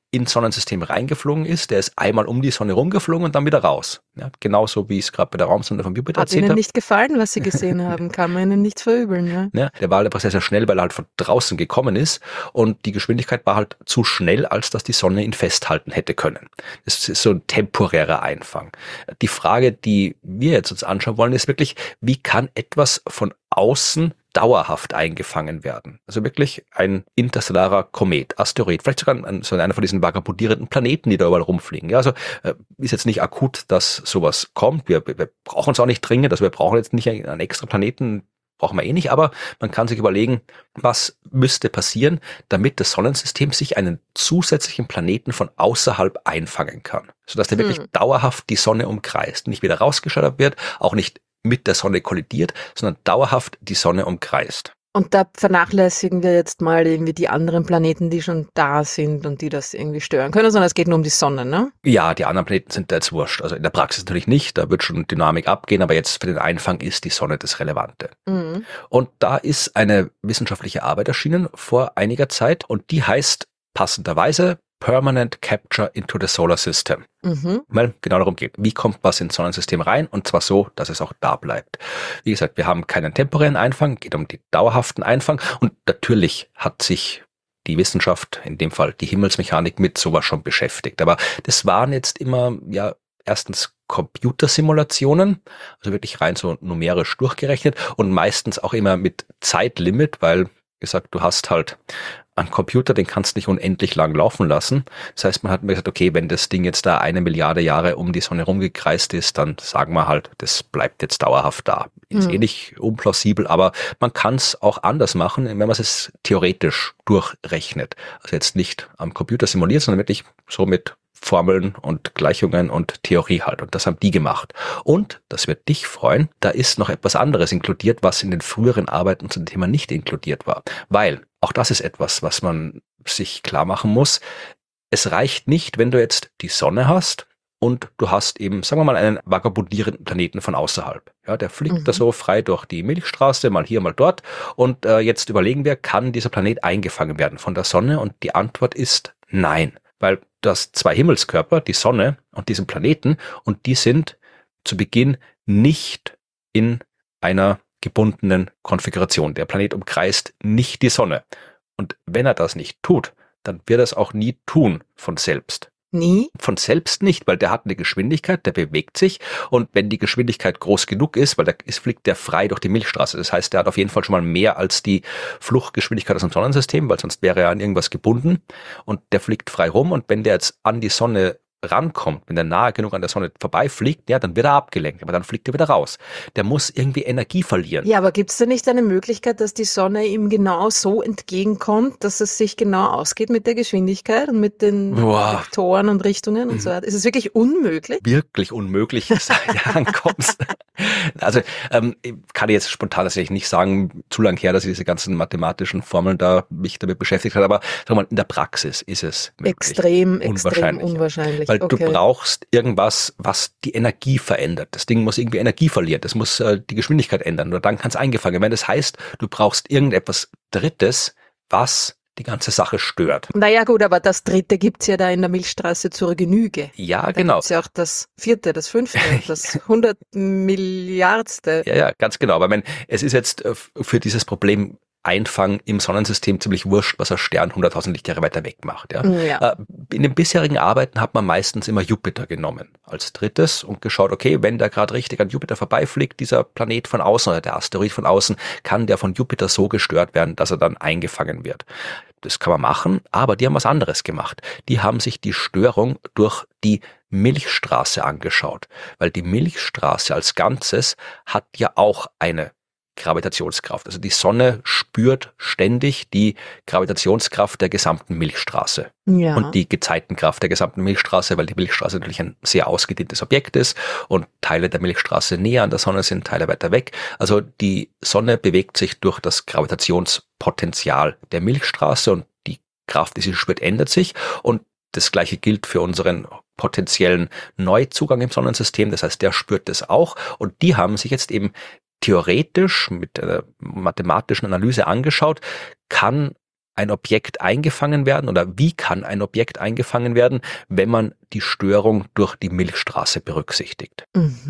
ins Sonnensystem reingeflogen ist, der ist einmal um die Sonne rumgeflogen und dann wieder raus. Ja, genauso wie ich es gerade bei der Raumsonde von Jupiter Hat erzählt Ihnen habe. nicht gefallen, was Sie gesehen haben, kann man Ihnen nicht verübeln. Ja? Ja, der war halt einfach sehr, sehr schnell, weil er halt von draußen gekommen ist und die Geschwindigkeit war halt zu schnell, als dass die Sonne ihn festhalten hätte können. Das ist so ein temporärer Einfang. Die Frage, die wir jetzt uns anschauen wollen, ist wirklich, wie kann etwas von außen dauerhaft eingefangen werden? Also wirklich ein interstellarer Komet, Asteroid, vielleicht sogar so einer von diesen vagabundierenden Planeten, die da überall rumfliegen. Ja, also ist jetzt nicht akut, dass sowas kommt. Wir brauchen es auch nicht dringend, also wir brauchen jetzt nicht einen extra Planeten, brauchen wir eh nicht, aber man kann sich überlegen, was müsste passieren, damit das Sonnensystem sich einen zusätzlichen Planeten von außerhalb einfangen kann, sodass der wirklich dauerhaft die Sonne umkreist, nicht wieder rausgeschleudert wird, auch nicht mit der Sonne kollidiert, sondern dauerhaft die Sonne umkreist. Und da vernachlässigen wir jetzt mal irgendwie die anderen Planeten, die schon da sind und die das irgendwie stören können, sondern es geht nur um die Sonne, ne? Ja, die anderen Planeten sind da jetzt wurscht. Also in der Praxis natürlich nicht, da wird schon Dynamik abgehen, aber jetzt für den Einfang ist die Sonne das Relevante. Mhm. Und da ist eine wissenschaftliche Arbeit erschienen vor einiger Zeit und die heißt passenderweise Permanent Capture into the Solar System. Weil genau darum geht, wie kommt was ins Sonnensystem rein und zwar so, dass es auch da bleibt. Wie gesagt, wir haben keinen temporären Einfang, geht um die dauerhaften Einfang und natürlich hat sich die Wissenschaft, in dem Fall die Himmelsmechanik, mit sowas schon beschäftigt. Aber das waren jetzt immer, ja, erstens Computersimulationen, also wirklich rein so numerisch durchgerechnet und meistens auch immer mit Zeitlimit, weil, wie gesagt, du hast halt einen Computer, den kannst du nicht unendlich lang laufen lassen. Das heißt, man hat mir gesagt, okay, wenn das Ding jetzt da 1 Milliarde Jahre um die Sonne rumgekreist ist, dann sagen wir halt, das bleibt jetzt dauerhaft da. Ist eh nicht unplausibel, aber man kann es auch anders machen, wenn man es theoretisch durchrechnet. Also jetzt nicht am Computer simuliert, sondern wirklich so mit Formeln und Gleichungen und Theorie halt. Und das haben die gemacht. Und, das wird dich freuen, da ist noch etwas anderes inkludiert, was in den früheren Arbeiten zum Thema nicht inkludiert war. Weil, auch das ist etwas, was man sich klar machen muss. Es reicht nicht, wenn du jetzt die Sonne hast und du hast eben, sagen wir mal, einen vagabundierenden Planeten von außerhalb. Ja, der fliegt da so frei durch die Milchstraße, mal hier, mal dort. Und jetzt überlegen wir, kann dieser Planet eingefangen werden von der Sonne? Und die Antwort ist nein. Weil das 2 Himmelskörper, die Sonne und diesen Planeten, und die sind zu Beginn nicht in einer gebundenen Konfiguration. Der Planet umkreist nicht die Sonne. Und wenn er das nicht tut, dann wird er es auch nie tun von selbst. Nie? Von selbst nicht, weil der hat eine Geschwindigkeit, der bewegt sich und wenn die Geschwindigkeit groß genug ist, weil fliegt der frei durch die Milchstraße. Das heißt, der hat auf jeden Fall schon mal mehr als die Fluchtgeschwindigkeit aus dem Sonnensystem, weil sonst wäre er an irgendwas gebunden und der fliegt frei rum und wenn der jetzt an die Sonne rankommt, wenn der nahe genug an der Sonne vorbeifliegt, ja, dann wird er abgelenkt, aber dann fliegt er wieder raus. Der muss irgendwie Energie verlieren. Ja, aber gibt es da nicht eine Möglichkeit, dass die Sonne ihm genau so entgegenkommt, dass es sich genau ausgeht mit der Geschwindigkeit und mit den Vektoren und Richtungen und so weiter? Ist es wirklich unmöglich? Wirklich unmöglich, dass du da ankommst. Also kann ich jetzt spontan tatsächlich nicht sagen, zu lang her, dass ich diese ganzen mathematischen Formeln da mich damit beschäftigt habe, aber sag mal, in der Praxis ist es möglich. Extrem unwahrscheinlich. Weil du brauchst irgendwas, was die Energie verändert. Das Ding muss irgendwie Energie verlieren. Das muss die Geschwindigkeit ändern. Nur dann kann es eingefangen werden. Das heißt, du brauchst irgendetwas Drittes, was die ganze Sache stört. Naja gut, aber das Dritte gibt's ja da in der Milchstraße zur Genüge. Ja, da genau. Gibt's ja auch das 4., das 5., das 100 Milliardste. Ja, ganz genau. Aber es ist jetzt für dieses Problem Einfang im Sonnensystem ziemlich wurscht, was ein Stern 100.000 Lichtjahre weiter weg macht. Ja. In den bisherigen Arbeiten hat man meistens immer Jupiter genommen als drittes und geschaut, okay, wenn der gerade richtig an Jupiter vorbeifliegt, dieser Planet von außen oder der Asteroid von außen, kann der von Jupiter so gestört werden, dass er dann eingefangen wird. Das kann man machen, aber die haben was anderes gemacht. Die haben sich die Störung durch die Milchstraße angeschaut, weil die Milchstraße als Ganzes hat ja auch eine Gravitationskraft. Also die Sonne spürt ständig die Gravitationskraft der gesamten Milchstraße und die Gezeitenkraft der gesamten Milchstraße, weil die Milchstraße natürlich ein sehr ausgedehntes Objekt ist und Teile der Milchstraße näher an der Sonne sind, Teile weiter weg. Also die Sonne bewegt sich durch das Gravitationspotenzial der Milchstraße und die Kraft, die sie spürt, ändert sich und das Gleiche gilt für unseren potenziellen Neuzugang im Sonnensystem. Das heißt, der spürt das auch und die haben sich jetzt eben theoretisch mit einer mathematischen Analyse angeschaut, kann ein Objekt eingefangen werden oder wie kann ein Objekt eingefangen werden, wenn man die Störung durch die Milchstraße berücksichtigt.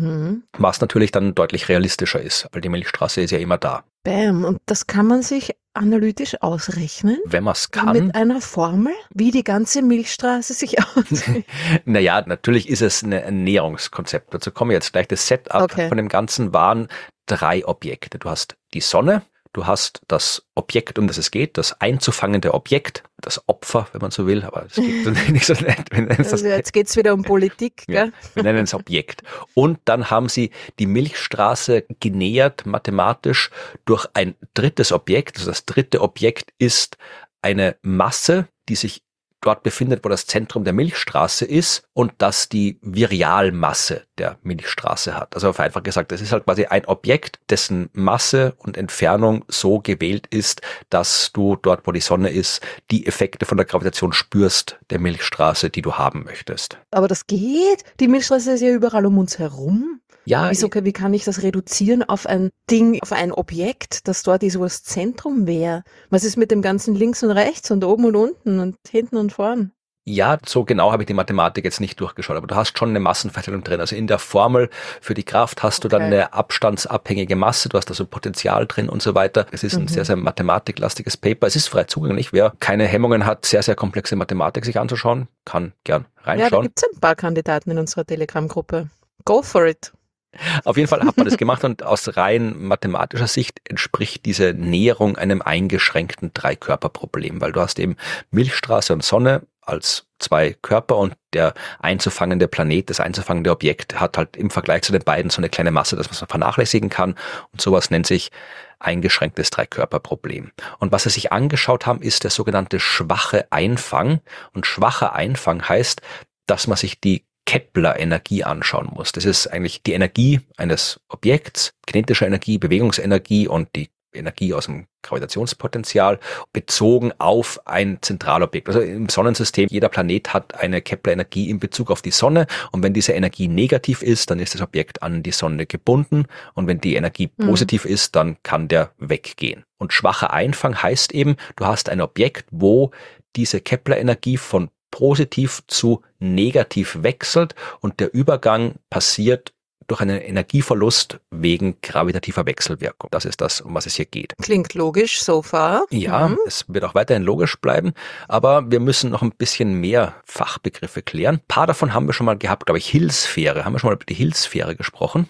Was natürlich dann deutlich realistischer ist, weil die Milchstraße ist ja immer da. Bam, und das kann man sich analytisch ausrechnen? Wenn man es kann. Mit einer Formel, wie die ganze Milchstraße sich aussieht? Naja, natürlich ist es ein Ernährungskonzept. Dazu komme ich jetzt gleich. Das Setup von dem Ganzen waren 3 Objekte. Du hast die Sonne, du hast das Objekt, um das es geht, das einzufangende Objekt, das Opfer, wenn man so will, aber es geht nicht so nett. Also jetzt geht's wieder um Politik, gell? Ja, wir nennen es Objekt. Und dann haben sie die Milchstraße genähert, mathematisch, durch ein drittes Objekt. Also das dritte Objekt ist eine Masse, die sich dort befindet, wo das Zentrum der Milchstraße ist und das die Virialmasse der Milchstraße hat. Also vereinfacht gesagt, das ist halt quasi ein Objekt, dessen Masse und Entfernung so gewählt ist, dass du dort, wo die Sonne ist, die Effekte von der Gravitation spürst der Milchstraße, die du haben möchtest. Aber das geht? Die Milchstraße ist ja überall um uns herum. Ja, Wie kann ich das reduzieren auf ein Ding, auf ein Objekt, das dort ist, wo das Zentrum wäre? Was ist mit dem ganzen links und rechts und oben und unten und hinten und vorn? Ja, so genau habe ich die Mathematik jetzt nicht durchgeschaut, aber du hast schon eine Massenverteilung drin. Also in der Formel für die Kraft hast du dann eine abstandsabhängige Masse, du hast also Potential drin und so weiter. Es ist ein sehr, sehr mathematiklastiges Paper. Es ist frei zugänglich. Wer keine Hemmungen hat, sehr, sehr komplexe Mathematik sich anzuschauen, kann gern reinschauen. Ja, da gibt es ein paar Kandidaten in unserer Telegram-Gruppe. Go for it. Auf jeden Fall hat man das gemacht und aus rein mathematischer Sicht entspricht diese Näherung einem eingeschränkten Dreikörperproblem, weil du hast eben Milchstraße und Sonne als 2 Körper und der einzufangende Planet, das einzufangende Objekt hat halt im Vergleich zu den beiden so eine kleine Masse, dass man es vernachlässigen kann und sowas nennt sich eingeschränktes Dreikörperproblem. Und was sie sich angeschaut haben, ist der sogenannte schwache Einfang und schwacher Einfang heißt, dass man sich die Kepler-Energie anschauen muss. Das ist eigentlich die Energie eines Objekts, kinetische Energie, Bewegungsenergie und die Energie aus dem Gravitationspotenzial bezogen auf ein Zentralobjekt. Also im Sonnensystem, jeder Planet hat eine Kepler-Energie in Bezug auf die Sonne und wenn diese Energie negativ ist, dann ist das Objekt an die Sonne gebunden und wenn die Energie positiv ist, dann kann der weggehen. Und schwacher Einfang heißt eben, du hast ein Objekt, wo diese Kepler-Energie von positiv zu negativ wechselt und der Übergang passiert durch einen Energieverlust wegen gravitativer Wechselwirkung. Das ist das, um was es hier geht. Klingt logisch so far. Ja, es wird auch weiterhin logisch bleiben, aber wir müssen noch ein bisschen mehr Fachbegriffe klären. Ein paar davon haben wir schon mal gehabt, glaube ich, Hillsphäre. Haben wir schon mal über die Hillsphäre gesprochen?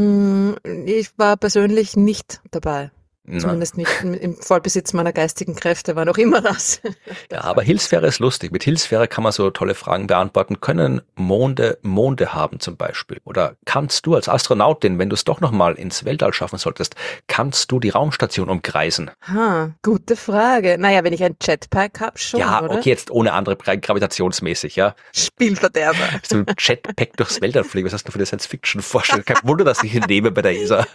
Ich war persönlich nicht dabei. Zumindest nicht im Vollbesitz meiner geistigen Kräfte, wann auch immer das. Ja, aber Hillsphäre ist lustig. Mit Hillsphäre kann man so tolle Fragen beantworten. Können Monde haben zum Beispiel? Oder kannst du als Astronautin, wenn du es doch nochmal ins Weltall schaffen solltest, kannst du die Raumstation umkreisen? Gute Frage. Naja, wenn ich ein Jetpack habe, schon, ja, oder? Okay, jetzt ohne andere gravitationsmäßig, ja. Spielverderber. So ein Jetpack durchs Weltall fliegen, was hast du für eine Science-Fiction-Vorstellung? Kein Wunder, dass ich ihn nehme bei der ESA.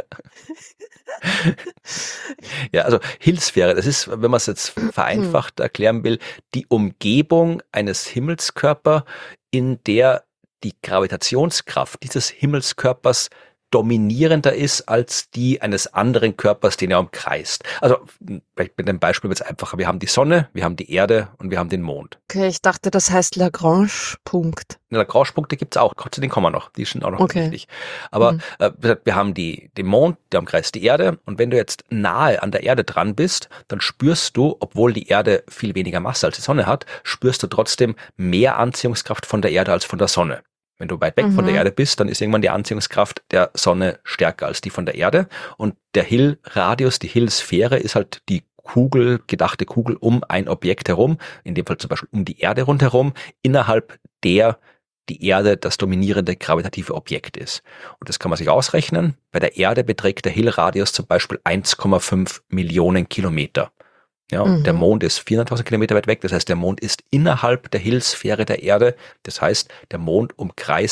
Ja, also Hillsphäre, das ist, wenn man es jetzt vereinfacht erklären will, die Umgebung eines Himmelskörpers, in der die Gravitationskraft dieses Himmelskörpers dominierender ist als die eines anderen Körpers, den er umkreist. Also vielleicht mit dem Beispiel wird es einfacher. Wir haben die Sonne, wir haben die Erde und wir haben den Mond. Okay, ich dachte, das heißt Lagrange-Punkt. Lagrange-Punkte gibt's auch. Zu denen kommen wir noch. Die sind auch noch wichtig. Aber wir haben den Mond, der umkreist die Erde. Und wenn du jetzt nahe an der Erde dran bist, dann spürst du, obwohl die Erde viel weniger Masse als die Sonne hat, spürst du trotzdem mehr Anziehungskraft von der Erde als von der Sonne. Wenn du weit weg von der Erde bist, dann ist irgendwann die Anziehungskraft der Sonne stärker als die von der Erde. Und der Hill-Radius, die Hill-Sphäre ist halt die gedachte Kugel um ein Objekt herum, in dem Fall zum Beispiel um die Erde rundherum, innerhalb der die Erde das dominierende gravitative Objekt ist. Und das kann man sich ausrechnen. Bei der Erde beträgt der Hill-Radius zum Beispiel 1,5 Millionen Kilometer. Ja, und der Mond ist 400.000 Kilometer weit weg. Das heißt, der Mond ist innerhalb der Hillsphäre der Erde. Das heißt, der Mond umkreist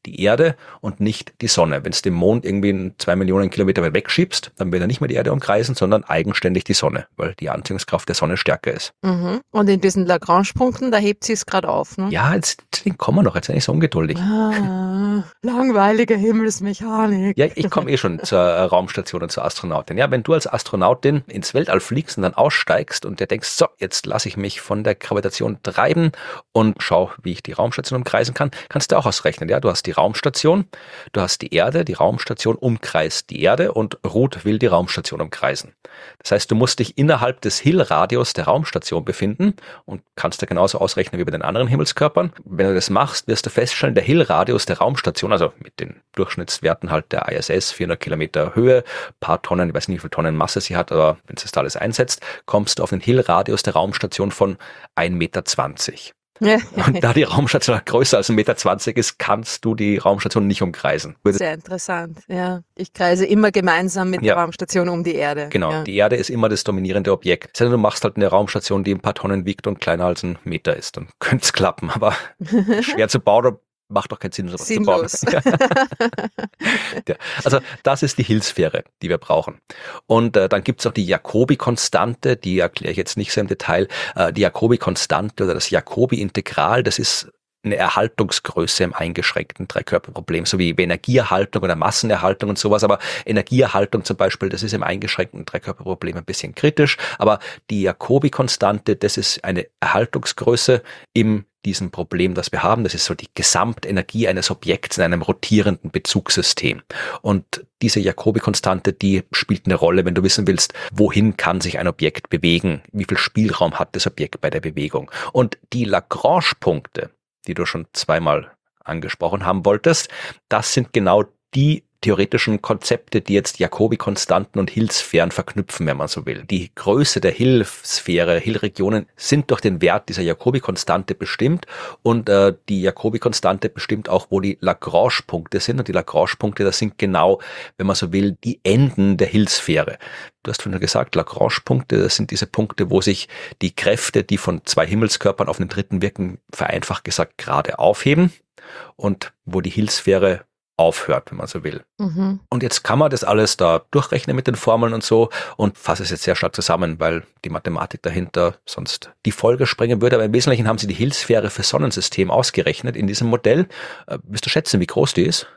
die Erde und nicht die Sonne. Wenn es den Mond irgendwie 2 Millionen Kilometer weit wegschiebst, dann wird er nicht mehr die Erde umkreisen, sondern eigenständig die Sonne, weil die Anziehungskraft der Sonne stärker ist. Mhm. Und in diesen Lagrange-Punkten, da hebt sie es gerade auf, ne? Ja, jetzt kommen wir noch, jetzt bin ich so ungeduldig. Langweilige Himmelsmechanik. Ja, ich komme schon zur Raumstation und zur Astronautin. Ja, wenn du als Astronautin ins Weltall fliegst und dann aussteigst und dir denkst, so, jetzt lasse ich mich von der Gravitation treiben und schau, wie ich die Raumstation umkreisen kann, kannst du auch ausrechnen. Ja, du hast die Raumstation, du hast die Erde, die Raumstation umkreist die Erde und Ruth will die Raumstation umkreisen. Das heißt, du musst dich innerhalb des Hill-Radius der Raumstation befinden und kannst da genauso ausrechnen wie bei den anderen Himmelskörpern. Wenn du das machst, wirst du feststellen, der Hill-Radius der Raumstation, also mit den Durchschnittswerten halt der ISS, 400 Kilometer Höhe, paar Tonnen, ich weiß nicht, wie viel Tonnen Masse sie hat, aber wenn es das da alles einsetzt, kommst du auf den Hill-Radius der Raumstation von 1,20 Meter. Und da die Raumstation größer als 1,20 Meter ist, kannst du die Raumstation nicht umkreisen. Sehr interessant, ja. Ich kreise immer gemeinsam mit der Raumstation um die Erde. Genau, ja. Die Erde ist immer das dominierende Objekt. Sondern du machst halt eine Raumstation, die ein paar Tonnen wiegt und kleiner als 1 Meter ist. Dann könnte es klappen, aber schwer zu bauen, macht doch keinen Sinn, sowas zu bauen. Ja. Also das ist die Hills-Sphäre, die wir brauchen. Und dann gibt es noch die Jacobi-Konstante, die erkläre ich jetzt nicht so im Detail. Die Jacobi-Konstante oder das Jacobi-Integral, das ist eine Erhaltungsgröße im eingeschränkten Dreikörperproblem, so wie Energieerhaltung oder Massenerhaltung und sowas. Aber Energieerhaltung zum Beispiel, das ist im eingeschränkten Dreikörperproblem ein bisschen kritisch. Aber die Jacobi-Konstante, das ist eine Erhaltungsgröße in diesem Problem, das wir haben. Das ist so die Gesamtenergie eines Objekts in einem rotierenden Bezugssystem. Und diese Jacobi-Konstante, die spielt eine Rolle, wenn du wissen willst, wohin kann sich ein Objekt bewegen? Wie viel Spielraum hat das Objekt bei der Bewegung? Und die Lagrange-Punkte, die du schon zweimal angesprochen haben wolltest, das sind genau die theoretischen Konzepte, die jetzt Jacobi-Konstanten und Hill-Sphären verknüpfen, wenn man so will. Die Größe der Hill-Sphäre, Hill-Regionen sind durch den Wert dieser Jacobi-Konstante bestimmt und die Jacobi-Konstante bestimmt auch, wo die Lagrange-Punkte sind. Und die Lagrange-Punkte, das sind genau, wenn man so will, die Enden der Hill-Sphäre. Du hast vorhin gesagt, Lagrange-Punkte, das sind diese Punkte, wo sich die Kräfte, die von zwei Himmelskörpern auf den dritten wirken, vereinfacht gesagt gerade aufheben und wo die Hill-Sphäre aufhört, wenn man so will. Mhm. Und jetzt kann man das alles da durchrechnen mit den Formeln und so und fasse es jetzt sehr stark zusammen, weil die Mathematik dahinter sonst die Folge sprengen würde. Aber im Wesentlichen haben sie die Hill-Sphäre für Sonnensystem ausgerechnet in diesem Modell. Willst du schätzen, wie groß die ist?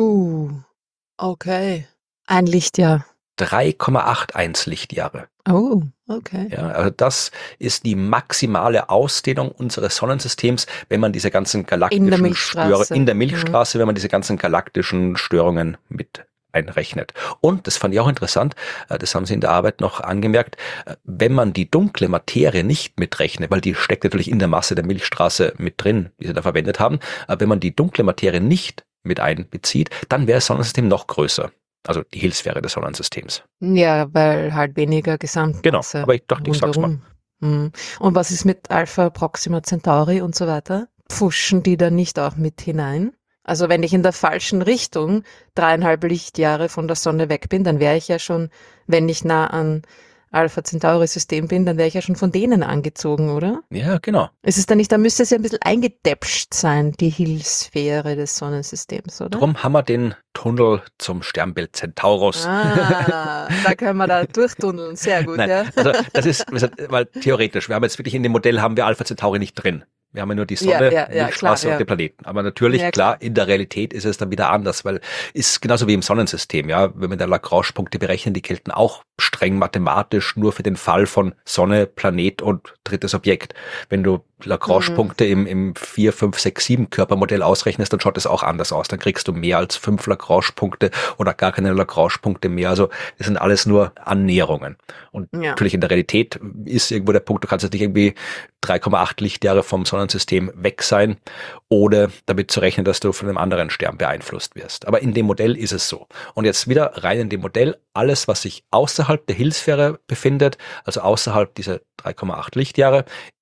Okay. Ein Lichtjahr. 3,81 Lichtjahre. Oh, okay. Ja, also das ist die maximale Ausdehnung unseres Sonnensystems, wenn man diese ganzen galaktischen Störungen in der Milchstraße, wenn man diese ganzen galaktischen Störungen mit einrechnet. Und, das fand ich auch interessant, das haben sie in der Arbeit noch angemerkt, wenn man die dunkle Materie nicht mitrechnet, weil die steckt natürlich in der Masse der Milchstraße mit drin, die sie da verwendet haben, wenn man die dunkle Materie nicht mit einbezieht, dann wäre das Sonnensystem noch größer. Also die Hill-Sphäre des Sonnensystems. Ja, weil halt weniger Gesamtmasse. Genau, aber ich dachte, ich sag's mal. Und was ist mit Alpha Proxima Centauri und so weiter? Pfuschen die da nicht auch mit hinein? Also wenn ich in der falschen Richtung 3,5 Lichtjahre von der Sonne weg bin, dann wäre ich ja schon, wenn ich nah an Alpha Centauri System bin, dann wäre ich ja schon von denen angezogen, oder? Ja, genau. Ist es dann nicht, da müsste es ja ein bisschen eingedäpscht sein, die Hill-Sphäre des Sonnensystems, oder? Darum haben wir den Tunnel zum Sternbild Centaurus. Da können wir da durchtunneln, sehr gut. Nein, ja. also das ist, weil theoretisch, wir haben jetzt wirklich in dem Modell haben wir Alpha Centauri nicht drin. Wir haben ja nur die Sonne, Milchstraße und den Planeten. Aber natürlich, klar, in der Realität ist es dann wieder anders, weil ist genauso wie im Sonnensystem, ja. Wenn wir da Lagrange-Punkte berechnen, die gelten auch streng mathematisch nur für den Fall von Sonne, Planet und drittes Objekt. Wenn du Lagrange-Punkte im 4, 5, 6, 7 Körpermodell ausrechnest, dann schaut es auch anders aus. Dann kriegst du mehr als 5 Lagrange-Punkte oder gar keine Lagrange-Punkte mehr. Also das sind alles nur Annäherungen. Und natürlich in der Realität ist irgendwo der Punkt, du kannst jetzt nicht irgendwie 3,8 Lichtjahre vom Sonnensystem weg sein, ohne damit zu rechnen, dass du von einem anderen Stern beeinflusst wirst. Aber in dem Modell ist es so. Und jetzt wieder rein in dem Modell, alles, was sich außerhalb der Hill-Sphäre befindet, also außerhalb dieser 3,8 Lichtjahre,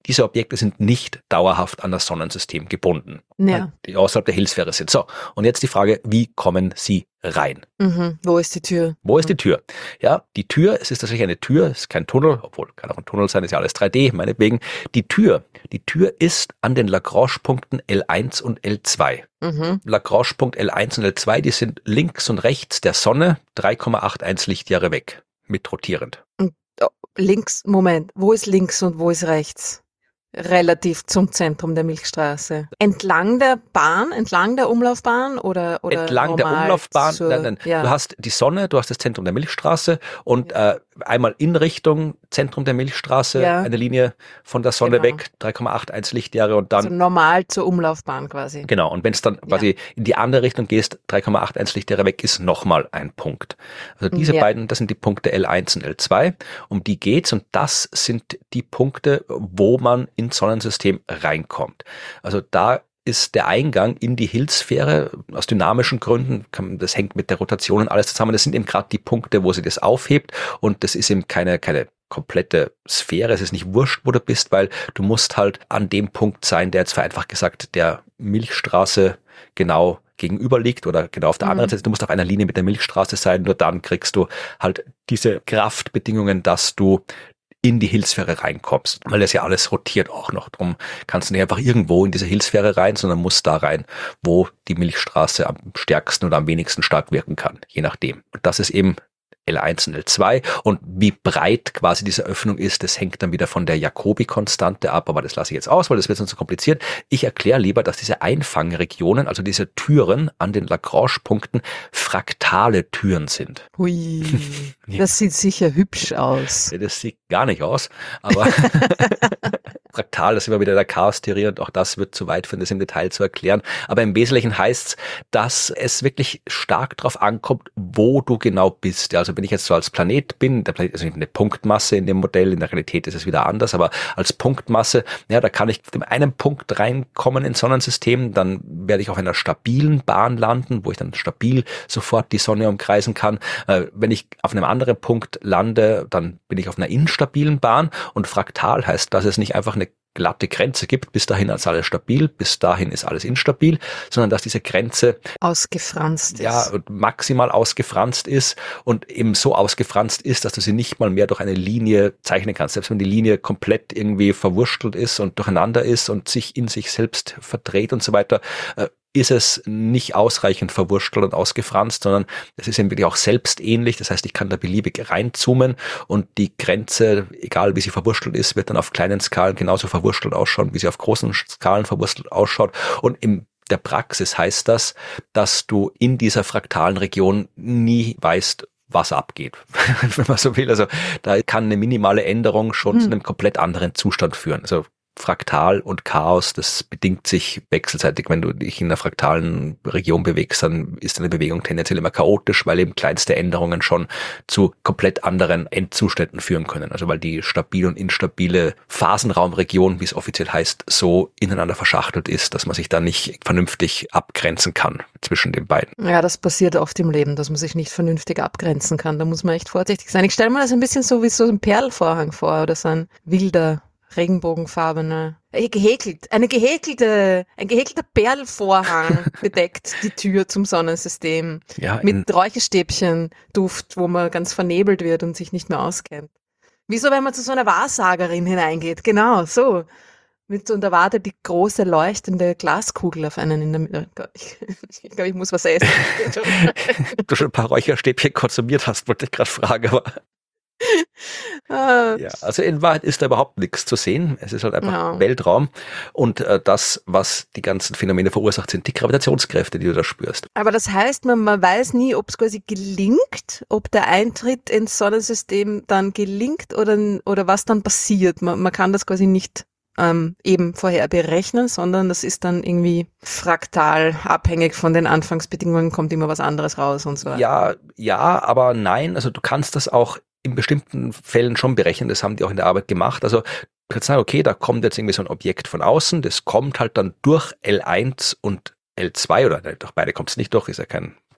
diese Objekte sind nicht dauerhaft an das Sonnensystem gebunden, Ja. die außerhalb der Hillsphäre sind. So, und jetzt die Frage, wie kommen sie rein? Wo ist die Tür? Wo ist die Tür? Ja, die Tür, es ist tatsächlich eine Tür, es ist kein Tunnel, obwohl kann auch ein Tunnel sein, ist ja alles 3D, meinetwegen. Die Tür ist an den Lagrange-Punkten L1 und L2. Lagrange-Punkt L1 und L2, die sind links und rechts der Sonne 3,81 Lichtjahre weg, mitrotierend. Links, Moment, wo ist links und wo ist rechts? Relativ zum Zentrum der Milchstraße. Entlang der Bahn, entlang der Umlaufbahn oder Entlang der normal Umlaufbahn, nein. Ja. Du hast die Sonne, du hast das Zentrum der Milchstraße und einmal in Richtung Zentrum der Milchstraße, eine Linie von der Sonne weg, 3,81 Lichtjahre und dann... Also normal zur Umlaufbahn quasi. Genau, und wenn es dann quasi in die andere Richtung gehst, 3,81 Lichtjahre weg, ist nochmal ein Punkt. Also diese beiden, das sind die Punkte L1 und L2, um die geht's und das sind die Punkte, wo man ins Sonnensystem reinkommt. Also da ist der Eingang in die Hillsphäre aus dynamischen Gründen, das hängt mit der Rotation und alles zusammen, das sind eben gerade die Punkte, wo sie das aufhebt und das ist eben keine komplette Sphäre, es ist nicht wurscht, wo du bist, weil du musst halt an dem Punkt sein, der jetzt vereinfacht gesagt der Milchstraße genau gegenüber liegt oder genau auf der anderen Seite, du musst auf einer Linie mit der Milchstraße sein, nur dann kriegst du halt diese Kraftbedingungen, dass du in die Hillsphäre reinkommst, weil das ja alles rotiert auch noch. Drum kannst du nicht einfach irgendwo in diese Hillsphäre rein, sondern musst da rein, wo die Milchstraße am stärksten oder am wenigsten stark wirken kann, je nachdem. Und das ist eben L1 und L2 und wie breit quasi diese Öffnung ist, das hängt dann wieder von der Jacobi-Konstante ab, aber das lasse ich jetzt aus, weil das wird sonst zu kompliziert. Ich erkläre lieber, dass diese Einfangregionen, also diese Türen an den Lagrange-Punkten fraktale Türen sind. Hui, das sieht sicher hübsch aus. Ja, das sieht gar nicht aus, aber fraktal, das ist immer wieder der Chaos-Theorie und auch das wird zu weit führen, das im Detail zu erklären. Aber im Wesentlichen heißt es, dass es wirklich stark darauf ankommt, wo du genau bist. Ja, also wenn ich jetzt so als Planet bin, der Planet ist nicht eine Punktmasse in dem Modell, in der Realität ist es wieder anders, aber als Punktmasse, ja, da kann ich mit einem Punkt reinkommen ins Sonnensystem, dann werde ich auf einer stabilen Bahn landen, wo ich dann stabil sofort die Sonne umkreisen kann. Wenn ich auf einem anderen Punkt lande, dann bin ich auf einer instabilen Bahn und fraktal heißt, dass es nicht einfach eine glatte Grenze gibt, bis dahin ist alles stabil, bis dahin ist alles instabil, sondern dass diese Grenze ausgefranst ist. Ja, maximal ausgefranst ist und eben so ausgefranst ist, dass du sie nicht mal mehr durch eine Linie zeichnen kannst. Selbst wenn die Linie komplett irgendwie verwurstelt ist und durcheinander ist und sich in sich selbst verdreht und so weiter, ist es nicht ausreichend verwurstelt und ausgefranst, sondern es ist eben wirklich auch selbstähnlich. Das heißt, ich kann da beliebig reinzoomen und die Grenze, egal wie sie verwurstelt ist, wird dann auf kleinen Skalen genauso verwurstelt ausschauen, wie sie auf großen Skalen verwurstelt ausschaut. Und in der Praxis heißt das, dass du in dieser fraktalen Region nie weißt, was abgeht, wenn man so will. Also da kann eine minimale Änderung schon zu einem komplett anderen Zustand führen. Also Fraktal und Chaos, das bedingt sich wechselseitig. Wenn du dich in einer fraktalen Region bewegst, dann ist deine Bewegung tendenziell immer chaotisch, weil eben kleinste Änderungen schon zu komplett anderen Endzuständen führen können. Also weil die stabile und instabile Phasenraumregion, wie es offiziell heißt, so ineinander verschachtelt ist, dass man sich da nicht vernünftig abgrenzen kann zwischen den beiden. Ja, das passiert oft im Leben, dass man sich nicht vernünftig abgrenzen kann. Da muss man echt vorsichtig sein. Ich stelle mir das ein bisschen so wie so ein Perlvorhang vor oder so ein wilder regenbogenfarbene, ein gehäkelter Perlvorhang bedeckt die Tür zum Sonnensystem. Ja, mit Räucherstäbchen-Duft, wo man ganz vernebelt wird und sich nicht mehr auskennt. Wieso, wenn man zu so einer Wahrsagerin hineingeht? Genau, so. Und da wartet die große leuchtende Glaskugel auf einen in der Mitte. Ich glaube, ich muss was essen. Du schon ein paar Räucherstäbchen konsumiert hast, wollte ich gerade fragen, aber ja, also in Wahrheit ist da überhaupt nichts zu sehen. Es ist halt einfach Weltraum und das, was die ganzen Phänomene verursacht, sind die Gravitationskräfte, die du da spürst. Aber das heißt, man weiß nie, ob es quasi gelingt, ob der Eintritt ins Sonnensystem dann gelingt oder was dann passiert. Man kann das quasi nicht eben vorher berechnen, sondern das ist dann irgendwie fraktal abhängig von den Anfangsbedingungen, kommt immer was anderes raus und so. Ja, aber nein, also du kannst das auch in bestimmten Fällen schon berechnen, das haben die auch in der Arbeit gemacht. Also du kannst sagen, okay, da kommt jetzt irgendwie so ein Objekt von außen, das kommt halt dann durch L1 und L2 oder durch beide kommt es nicht durch, ist ja kein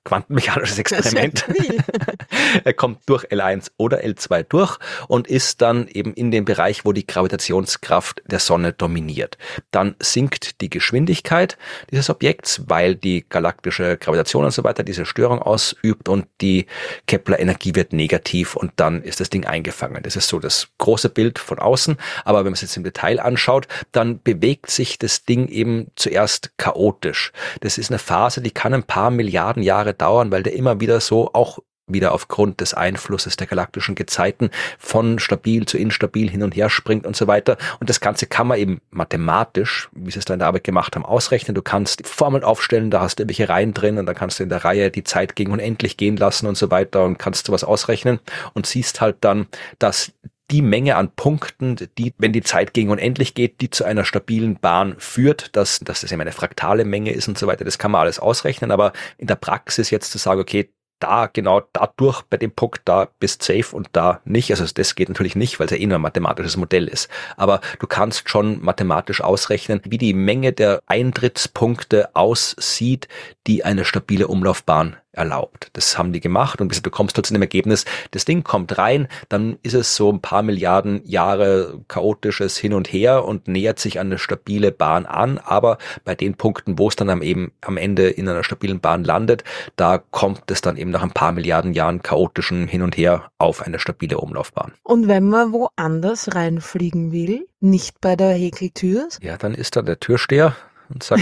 quantenmechanisches Experiment. Wie? Er kommt durch L1 oder L2 durch und ist dann eben in dem Bereich, wo die Gravitationskraft der Sonne dominiert. Dann sinkt die Geschwindigkeit dieses Objekts, weil die galaktische Gravitation und so weiter diese Störung ausübt und die Kepler-Energie wird negativ und dann ist das Ding eingefangen. Das ist so das große Bild von außen, aber wenn man es jetzt im Detail anschaut, dann bewegt sich das Ding eben zuerst chaotisch. Das ist eine Phase, die kann ein paar Milliarden Jahre dauern, weil der immer wieder so auch wieder aufgrund des Einflusses der galaktischen Gezeiten von stabil zu instabil hin und her springt und so weiter. Und das Ganze kann man eben mathematisch, wie sie es da in der Arbeit gemacht haben, ausrechnen. Du kannst Formeln aufstellen, da hast du irgendwelche Reihen drin und dann kannst du in der Reihe die Zeit gegen unendlich gehen lassen und so weiter und kannst sowas ausrechnen und siehst halt dann, dass die Menge an Punkten, die, wenn die Zeit gegen unendlich geht, die zu einer stabilen Bahn führt, dass das eben eine fraktale Menge ist und so weiter, das kann man alles ausrechnen, aber in der Praxis jetzt zu sagen, okay, da genau dadurch bei dem Punkt da bist safe und da nicht. Also das geht natürlich nicht, weil es ja eh nur ein mathematisches Modell ist. Aber du kannst schon mathematisch ausrechnen, wie die Menge der Eintrittspunkte aussieht, die eine stabile Umlaufbahn erlaubt. Das haben die gemacht und du kommst zu dem Ergebnis, das Ding kommt rein, dann ist es so ein paar Milliarden Jahre chaotisches Hin und Her und nähert sich an eine stabile Bahn an, aber bei den Punkten, wo es dann eben am Ende in einer stabilen Bahn landet, da kommt es dann eben nach ein paar Milliarden Jahren chaotischen Hin und Her auf eine stabile Umlaufbahn. Und wenn man woanders reinfliegen will, nicht bei der Häkeltür? Ja, dann ist da der Türsteher und sagt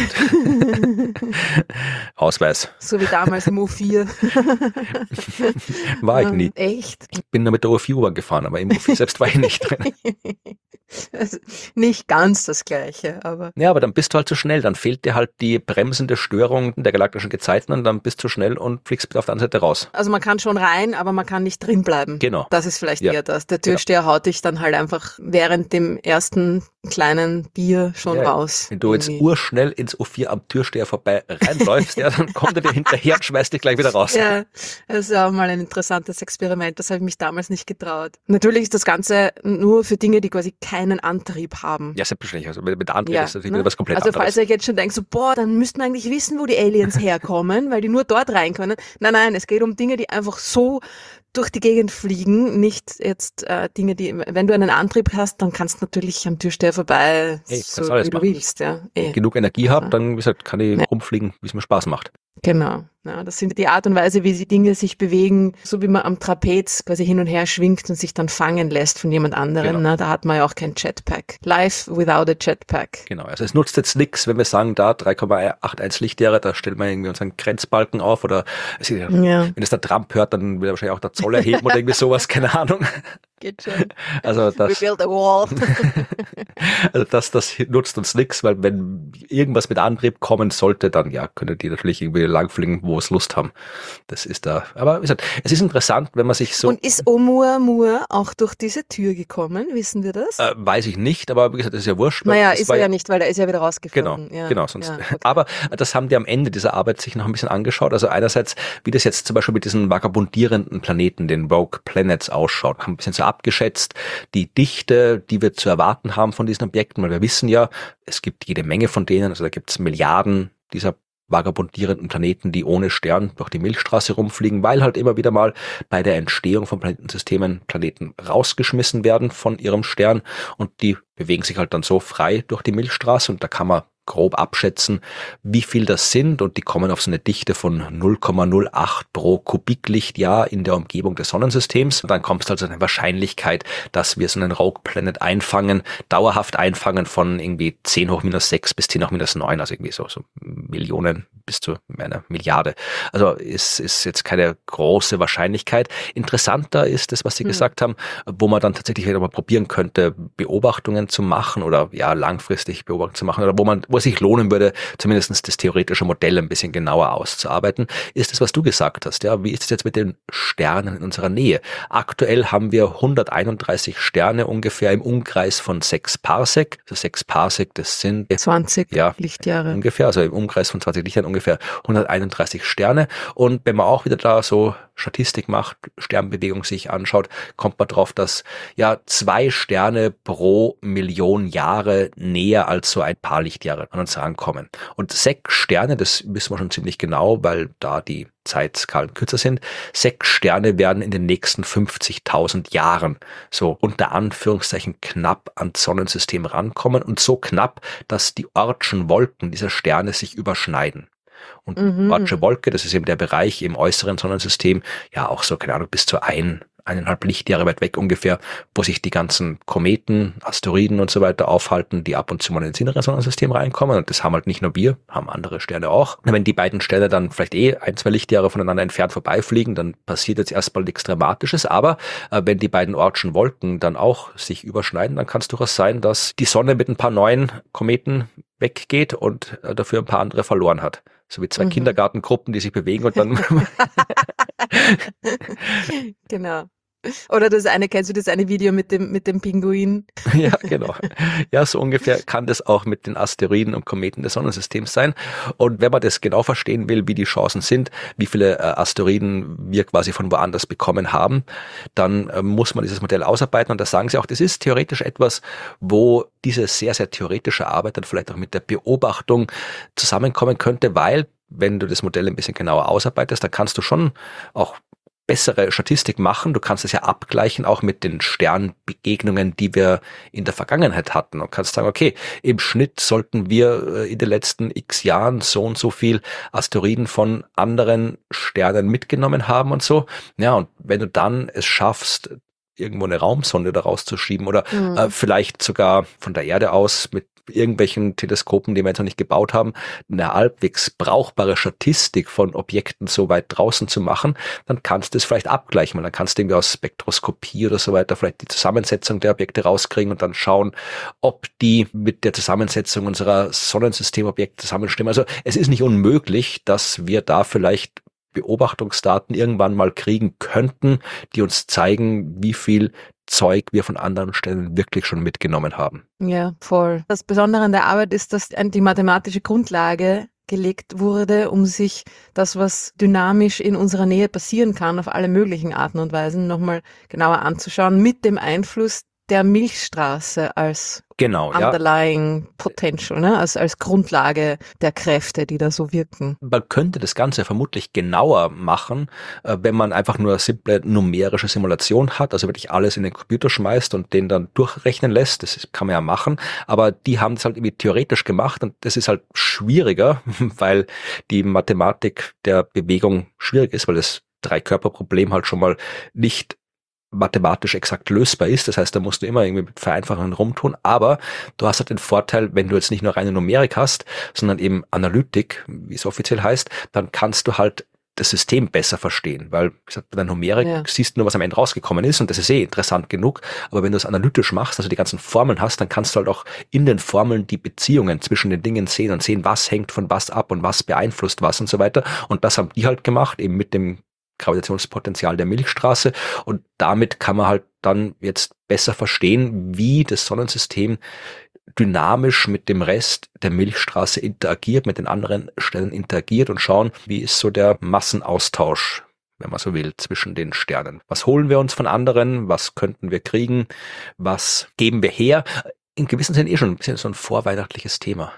Ausweis. So wie damals im U4. War ich nie. Echt? Ich bin nur mit der U4 gefahren, aber im U4 selbst war ich nicht drin. Also nicht ganz das Gleiche, aber... Ja, aber dann bist du halt zu schnell. Dann fehlt dir halt die bremsende Störung der galaktischen Gezeiten und dann bist du schnell und fliegst auf der anderen Seite raus. Also man kann schon rein, aber man kann nicht drin bleiben. Genau. Das ist vielleicht eher das. Der Türsteher haut dich dann halt einfach während dem ersten kleinen Bier schon raus. Wenn du jetzt urschnell ins U4 am Türsteher vorbei reinläufst, ja, dann kommt er dir hinterher und schmeißt dich gleich wieder raus. Ja, das ist auch mal ein interessantes Experiment. Das habe ich mich damals nicht getraut. Natürlich ist das Ganze nur für Dinge, die quasi keinen Antrieb haben. Ja, selbstverständlich. Also mit Antrieb ist das natürlich wieder was komplett anderes. anderes. Also falls ihr jetzt schon denkt, so, dann müssten wir eigentlich wissen, wo die Aliens herkommen, weil die nur dort rein können. Nein, es geht um Dinge, die einfach so durch die Gegend fliegen, nicht jetzt Dinge, die, wenn du einen Antrieb hast, dann kannst du natürlich am Türsteher vorbei, so wie du willst. Ja. Wenn ich genug Energie habe, dann wie gesagt, kann ich rumfliegen, wie es mir Spaß macht. Genau. Ja, das sind die Art und Weise, wie die Dinge sich bewegen, so wie man am Trapez quasi hin und her schwingt und sich dann fangen lässt von jemand anderem. Genau. Ne? Da hat man ja auch kein Jetpack. Life without a Jetpack. Genau, also es nutzt jetzt nichts, wenn wir sagen, da 3,81 Lichtjahre, da stellt man irgendwie unseren Grenzbalken auf oder wenn es der Trump hört, dann will er wahrscheinlich auch der Zoll erheben oder irgendwie sowas, keine Ahnung. Geht schon. Also das, We build a wall. also das nutzt uns nichts, weil wenn irgendwas mit Antrieb kommen sollte, dann ja, können die natürlich irgendwie langfliegen, wo es Lust haben. Das ist da. Aber wie gesagt, es ist interessant, wenn man sich so... Und ist Oumuamua auch durch diese Tür gekommen? Wissen wir das? Weiß ich nicht, aber wie gesagt, das ist ja wurscht. Naja, ist er ja nicht, weil er ist ja wieder rausgeflogen. Genau, sonst. Ja, okay. Aber das haben die am Ende dieser Arbeit sich noch ein bisschen angeschaut. Also einerseits, wie das jetzt zum Beispiel mit diesen vagabundierenden Planeten, den Rogue Planets ausschaut, haben ein bisschen so abgeschätzt, die Dichte, die wir zu erwarten haben von diesen Objekten, weil wir wissen ja, es gibt jede Menge von denen, also da gibt es Milliarden dieser vagabundierenden Planeten, die ohne Stern durch die Milchstraße rumfliegen, weil halt immer wieder mal bei der Entstehung von Planetensystemen Planeten rausgeschmissen werden von ihrem Stern und die bewegen sich halt dann so frei durch die Milchstraße und da kann man grob abschätzen, wie viel das sind und die kommen auf so eine Dichte von 0,08 pro Kubiklichtjahr in der Umgebung des Sonnensystems. Und dann kommst du also eine Wahrscheinlichkeit, dass wir so einen Rogue Planet einfangen, dauerhaft einfangen von irgendwie 10 hoch minus 6 bis 10 hoch minus 9, also irgendwie so Millionen bis zu einer Milliarde. Also ist jetzt keine große Wahrscheinlichkeit. Interessanter ist das, was Sie gesagt haben, wo man dann tatsächlich wieder mal probieren könnte, Beobachtungen zu machen oder ja langfristig Beobachtungen zu machen oder wo es sich lohnen würde, zumindest das theoretische Modell ein bisschen genauer auszuarbeiten, ist das, was du gesagt hast. Ja, wie ist es jetzt mit den Sternen in unserer Nähe? Aktuell haben wir 131 Sterne ungefähr im Umkreis von 6 Parsec. Also 6 Parsec, das sind 20 Lichtjahre. Ungefähr, also im Umkreis von 20 Lichtjahren ungefähr 131 Sterne. Und wenn man auch wieder da so Statistik macht, Sternbewegung sich anschaut, kommt man drauf, dass ja 2 Sterne pro Million Jahre näher als so ein paar Lichtjahre an uns rankommen. Und 6 Sterne, das wissen wir schon ziemlich genau, weil da die Zeitskalen kürzer sind. 6 Sterne werden in den nächsten 50.000 Jahren so unter Anführungszeichen knapp ans Sonnensystem rankommen und so knapp, dass die Oortschen Wolken dieser Sterne sich überschneiden. Und Oortsche Wolke, das ist eben der Bereich im äußeren Sonnensystem, ja auch so, keine Ahnung, bis zu 1,5 Lichtjahre weit weg ungefähr, wo sich die ganzen Kometen, Asteroiden und so weiter aufhalten, die ab und zu mal ins innere Sonnensystem reinkommen. Und das haben halt nicht nur wir, haben andere Sterne auch. Und wenn die beiden Sterne dann vielleicht 1-2 Lichtjahre voneinander entfernt vorbeifliegen, dann passiert jetzt erstmal nichts Dramatisches. Aber wenn die beiden Oortschen Wolken dann auch sich überschneiden, dann kann es durchaus sein, dass die Sonne mit ein paar neuen Kometen weggeht und dafür ein paar andere verloren hat. So wie 2 Kindergartengruppen, die sich bewegen und dann... Genau. Oder kennst du das eine Video mit dem Pinguin? Ja, genau. Ja, so ungefähr kann das auch mit den Asteroiden und Kometen des Sonnensystems sein. Und wenn man das genau verstehen will, wie die Chancen sind, wie viele Asteroiden wir quasi von woanders bekommen haben, dann muss man dieses Modell ausarbeiten. Und da sagen sie auch, das ist theoretisch etwas, wo diese sehr, sehr theoretische Arbeit dann vielleicht auch mit der Beobachtung zusammenkommen könnte, weil wenn du das Modell ein bisschen genauer ausarbeitest, dann kannst du schon auch bessere Statistik machen. Du kannst es ja abgleichen auch mit den Sternbegegnungen, die wir in der Vergangenheit hatten und kannst sagen, okay, im Schnitt sollten wir in den letzten x Jahren so und so viel Asteroiden von anderen Sternen mitgenommen haben und so. Ja, und wenn du dann es schaffst, irgendwo eine Raumsonde da rauszuschieben oder vielleicht sogar von der Erde aus mit irgendwelchen Teleskopen, die wir jetzt noch nicht gebaut haben, eine halbwegs brauchbare Statistik von Objekten so weit draußen zu machen, dann kannst du es vielleicht abgleichen, weil dann kannst du irgendwie aus Spektroskopie oder so weiter vielleicht die Zusammensetzung der Objekte rauskriegen und dann schauen, ob die mit der Zusammensetzung unserer Sonnensystemobjekte zusammenstimmen. Also es ist nicht unmöglich, dass wir da vielleicht Beobachtungsdaten irgendwann mal kriegen könnten, die uns zeigen, wie viel Zeug wir von anderen Stellen wirklich schon mitgenommen haben. Ja, voll. Das Besondere an der Arbeit ist, dass die mathematische Grundlage gelegt wurde, um sich das, was dynamisch in unserer Nähe passieren kann, auf alle möglichen Arten und Weisen nochmal genauer anzuschauen, mit dem Einfluss der Milchstraße als underlying potential, ne? als Grundlage der Kräfte, die da so wirken. Man könnte das Ganze vermutlich genauer machen, wenn man einfach nur simple numerische Simulation hat, also wirklich alles in den Computer schmeißt und den dann durchrechnen lässt. Das kann man ja machen, aber die haben das halt irgendwie theoretisch gemacht und das ist halt schwieriger, weil die Mathematik der Bewegung schwierig ist, weil das Dreikörperproblem halt schon mal nicht mathematisch exakt lösbar ist. Das heißt, da musst du immer irgendwie mit Vereinfachungen rumtun. Aber du hast halt den Vorteil, wenn du jetzt nicht nur reine Numerik hast, sondern eben Analytik, wie es offiziell heißt, dann kannst du halt das System besser verstehen. Weil, wie gesagt, bei der Numerik siehst du nur, was am Ende rausgekommen ist und das ist interessant genug. Aber wenn du es analytisch machst, also die ganzen Formeln hast, dann kannst du halt auch in den Formeln die Beziehungen zwischen den Dingen sehen und sehen, was hängt von was ab und was beeinflusst was und so weiter. Und das haben die halt gemacht, eben mit dem Gravitationspotenzial der Milchstraße und damit kann man halt dann jetzt besser verstehen, wie das Sonnensystem dynamisch mit dem Rest der Milchstraße interagiert, mit den anderen Stellen interagiert und schauen, wie ist so der Massenaustausch, wenn man so will, zwischen den Sternen. Was holen wir uns von anderen? Was könnten wir kriegen? Was geben wir her? In gewissem Sinne schon ein bisschen so ein vorweihnachtliches Thema.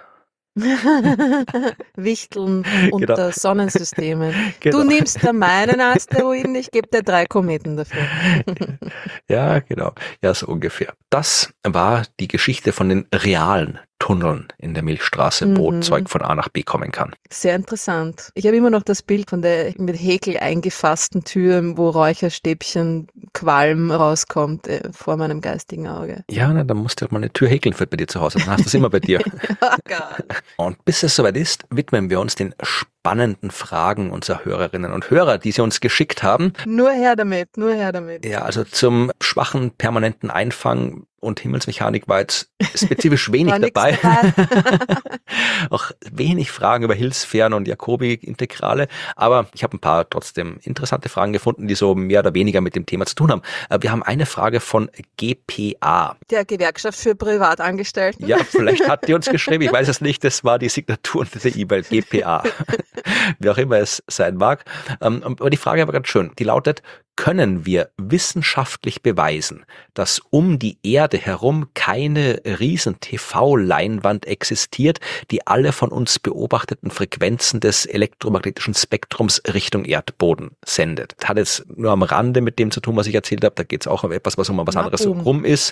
Wichteln unter Sonnensystemen. Genau. Du nimmst da meinen Asteroiden, ich gebe dir 3 Kometen dafür. Ja, genau. Ja, so ungefähr. Das war die Geschichte von den realen Tunneln in der Milchstraße, wo Zeug von A nach B kommen kann. Sehr interessant. Ich habe immer noch das Bild von der mit Häkel eingefassten Tür, wo Räucherstäbchen Qualm rauskommt vor meinem geistigen Auge. Ja, na, dann musst du halt mal eine Tür häkeln für bei dir zu Hause. Dann hast du es immer bei dir. Und bis es soweit ist, widmen wir uns den spannenden Fragen unserer Hörerinnen und Hörer, die sie uns geschickt haben. Nur her damit, nur her damit. Ja, also zum schwachen permanenten Einfang und Himmelsmechanik war jetzt spezifisch wenig War nix dabei. dabei. Auch wenig Fragen über Hilsfernen und Jacobi-Integrale, aber ich habe ein paar trotzdem interessante Fragen gefunden, die so mehr oder weniger mit dem Thema zu tun haben. Wir haben eine Frage von GPA. Der Gewerkschaft für Privatangestellten. Ja, vielleicht hat die uns geschrieben, ich weiß es nicht, das war die Signatur unter der E-Mail, GPA. Wie auch immer es sein mag. Aber die Frage war ganz schön, die lautet: Können wir wissenschaftlich beweisen, dass um die Erde herum keine riesen TV-Leinwand existiert, die alle von uns beobachteten Frequenzen des elektromagnetischen Spektrums Richtung Erdboden sendet? Das hat jetzt nur am Rande mit dem zu tun, was ich erzählt habe. Da geht es auch um etwas, was um was anderes rum ist.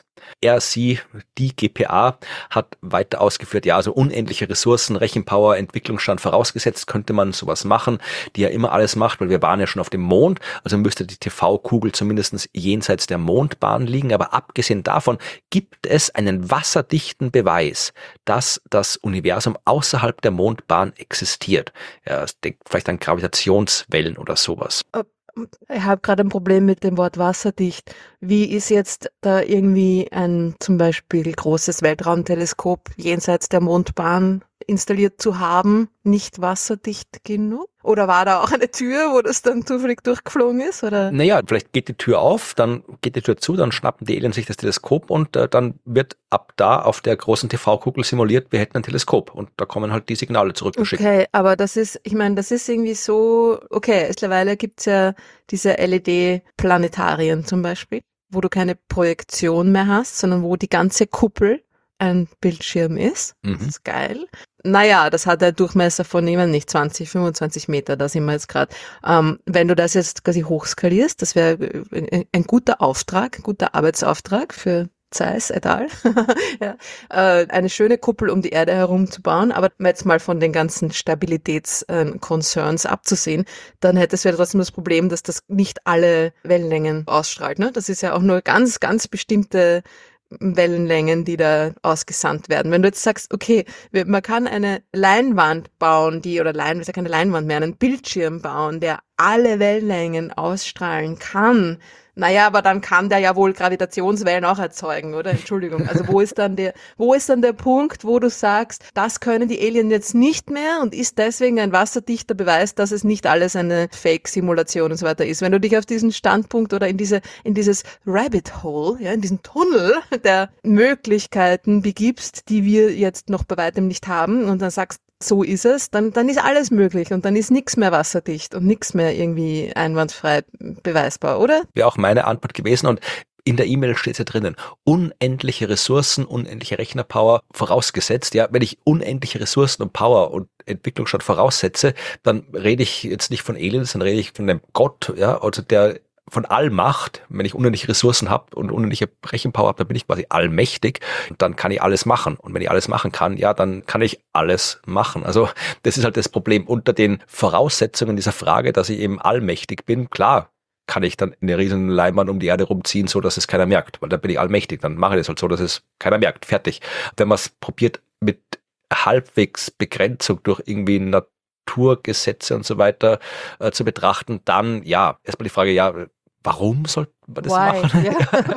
Die GPA hat weiter ausgeführt, ja, also unendliche Ressourcen, Rechenpower, Entwicklungsstand vorausgesetzt, könnte man sowas machen, die ja immer alles macht, weil wir waren ja schon auf dem Mond, also müsste die TV-Kugel zumindest jenseits der Mondbahn liegen, aber abgesehen davon gibt es einen wasserdichten Beweis, dass das Universum außerhalb der Mondbahn existiert. Ja, es denkt vielleicht an Gravitationswellen oder sowas. Ich habe gerade ein Problem mit dem Wort wasserdicht. Wie ist jetzt da irgendwie ein zum Beispiel großes Weltraumteleskop jenseits der Mondbahn installiert zu haben, nicht wasserdicht genug? Oder war da auch eine Tür, wo das dann zufällig durchgeflogen ist? Oder? Naja, vielleicht geht die Tür auf, dann geht die Tür zu, dann schnappen die Aliens sich das Teleskop und dann wird ab da auf der großen TV-Kugel simuliert, wir hätten ein Teleskop und da kommen halt die Signale zurückgeschickt. Okay, aber das ist irgendwie so, okay, mittlerweile gibt's ja diese LED-Planetarien zum Beispiel, wo du keine Projektion mehr hast, sondern wo die ganze Kuppel ein Bildschirm ist. Das ist geil. Naja, das hat einen Durchmesser von, nehmen nicht 20, 25 Meter, da sind wir jetzt gerade. Wenn du das jetzt quasi hochskalierst, das wäre ein guter Auftrag, ein guter Arbeitsauftrag für Zeiss et al. Ja, eine schöne Kuppel um die Erde herum zu bauen, aber jetzt mal von den ganzen Stabilitätsconcerns abzusehen, dann hättest du ja trotzdem das Problem, dass das nicht alle Wellenlängen ausstrahlt. Ne? Das ist ja auch nur ganz, ganz bestimmte Wellenlängen, die da ausgesandt werden. Wenn du jetzt sagst, okay, man kann eine Leinwand bauen, ist ja keine Leinwand mehr, einen Bildschirm bauen, der alle Wellenlängen ausstrahlen kann. Naja, aber dann kann der ja wohl Gravitationswellen auch erzeugen, oder? Entschuldigung. Also wo ist dann der Punkt, wo du sagst, das können die Aliens jetzt nicht mehr und ist deswegen ein wasserdichter Beweis, dass es nicht alles eine Fake-Simulation und so weiter ist? Wenn du dich auf diesen Standpunkt oder in dieses Rabbit Hole, ja, in diesen Tunnel der Möglichkeiten begibst, die wir jetzt noch bei weitem nicht haben und dann sagst, so ist es, dann ist alles möglich und dann ist nichts mehr wasserdicht und nichts mehr irgendwie einwandfrei beweisbar, oder? Wäre auch meine Antwort gewesen und in der E-Mail steht es ja drinnen, unendliche Ressourcen, unendliche Rechnerpower vorausgesetzt. Ja, wenn ich unendliche Ressourcen und Power und Entwicklungsstand voraussetze, dann rede ich jetzt nicht von Aliens, dann rede ich von einem Gott, ja, also der von Allmacht, wenn ich unendliche Ressourcen habe und unendliche Rechenpower habe, dann bin ich quasi allmächtig und dann kann ich alles machen. Und wenn ich alles machen kann, ja, dann kann ich alles machen. Also das ist halt das Problem. Unter den Voraussetzungen dieser Frage, dass ich eben allmächtig bin, klar, kann ich dann eine riesen Leinwand um die Erde rumziehen, so dass es keiner merkt, weil dann bin ich allmächtig. Dann mache ich das halt so, dass es keiner merkt. Fertig. Wenn man es probiert mit halbwegs Begrenzung durch irgendwie Naturgesetze und so weiter zu betrachten, dann ja, erstmal die Frage, ja, warum sollte man das machen? Ja.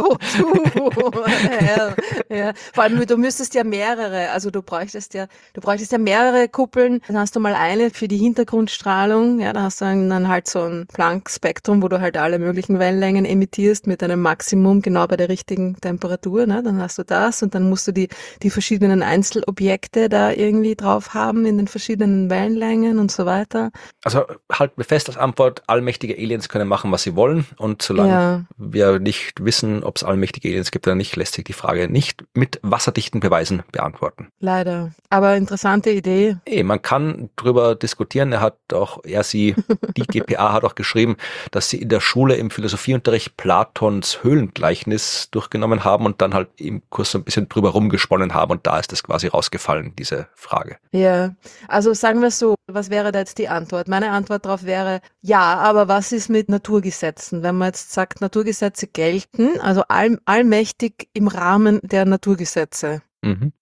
Wozu? Ja. Vor allem, du müsstest ja mehrere, also du bräuchtest ja mehrere Kuppeln. Dann hast du mal eine für die Hintergrundstrahlung, ja, da hast du dann halt so ein Planck-Spektrum, wo du halt alle möglichen Wellenlängen emittierst mit einem Maximum genau bei der richtigen Temperatur, ne? Dann hast du das und dann musst du die verschiedenen Einzelobjekte da irgendwie drauf haben in den verschiedenen Wellenlängen und so weiter. Also halten wir fest als Antwort, allmächtige Aliens können machen, was sie wollen und solange wir nicht wissen, ob es allmächtige Aliens gibt oder nicht, lässt sich die Frage nicht mit wasserdichten Beweisen beantworten. Leider. Aber interessante Idee. Man kann drüber diskutieren. Die GPA hat auch geschrieben, dass sie in der Schule im Philosophieunterricht Platons Höhlengleichnis durchgenommen haben und dann halt im Kurs so ein bisschen drüber rumgesponnen haben und da ist das quasi rausgefallen, diese Frage. Ja, also sagen wir es so, was wäre da jetzt die Antwort? Meine Antwort darauf wäre, ja, aber was ist mit Naturgesetzen? Wenn man jetzt sagt, Naturgesetze gelten, also allmächtig im Rahmen der Naturgesetze.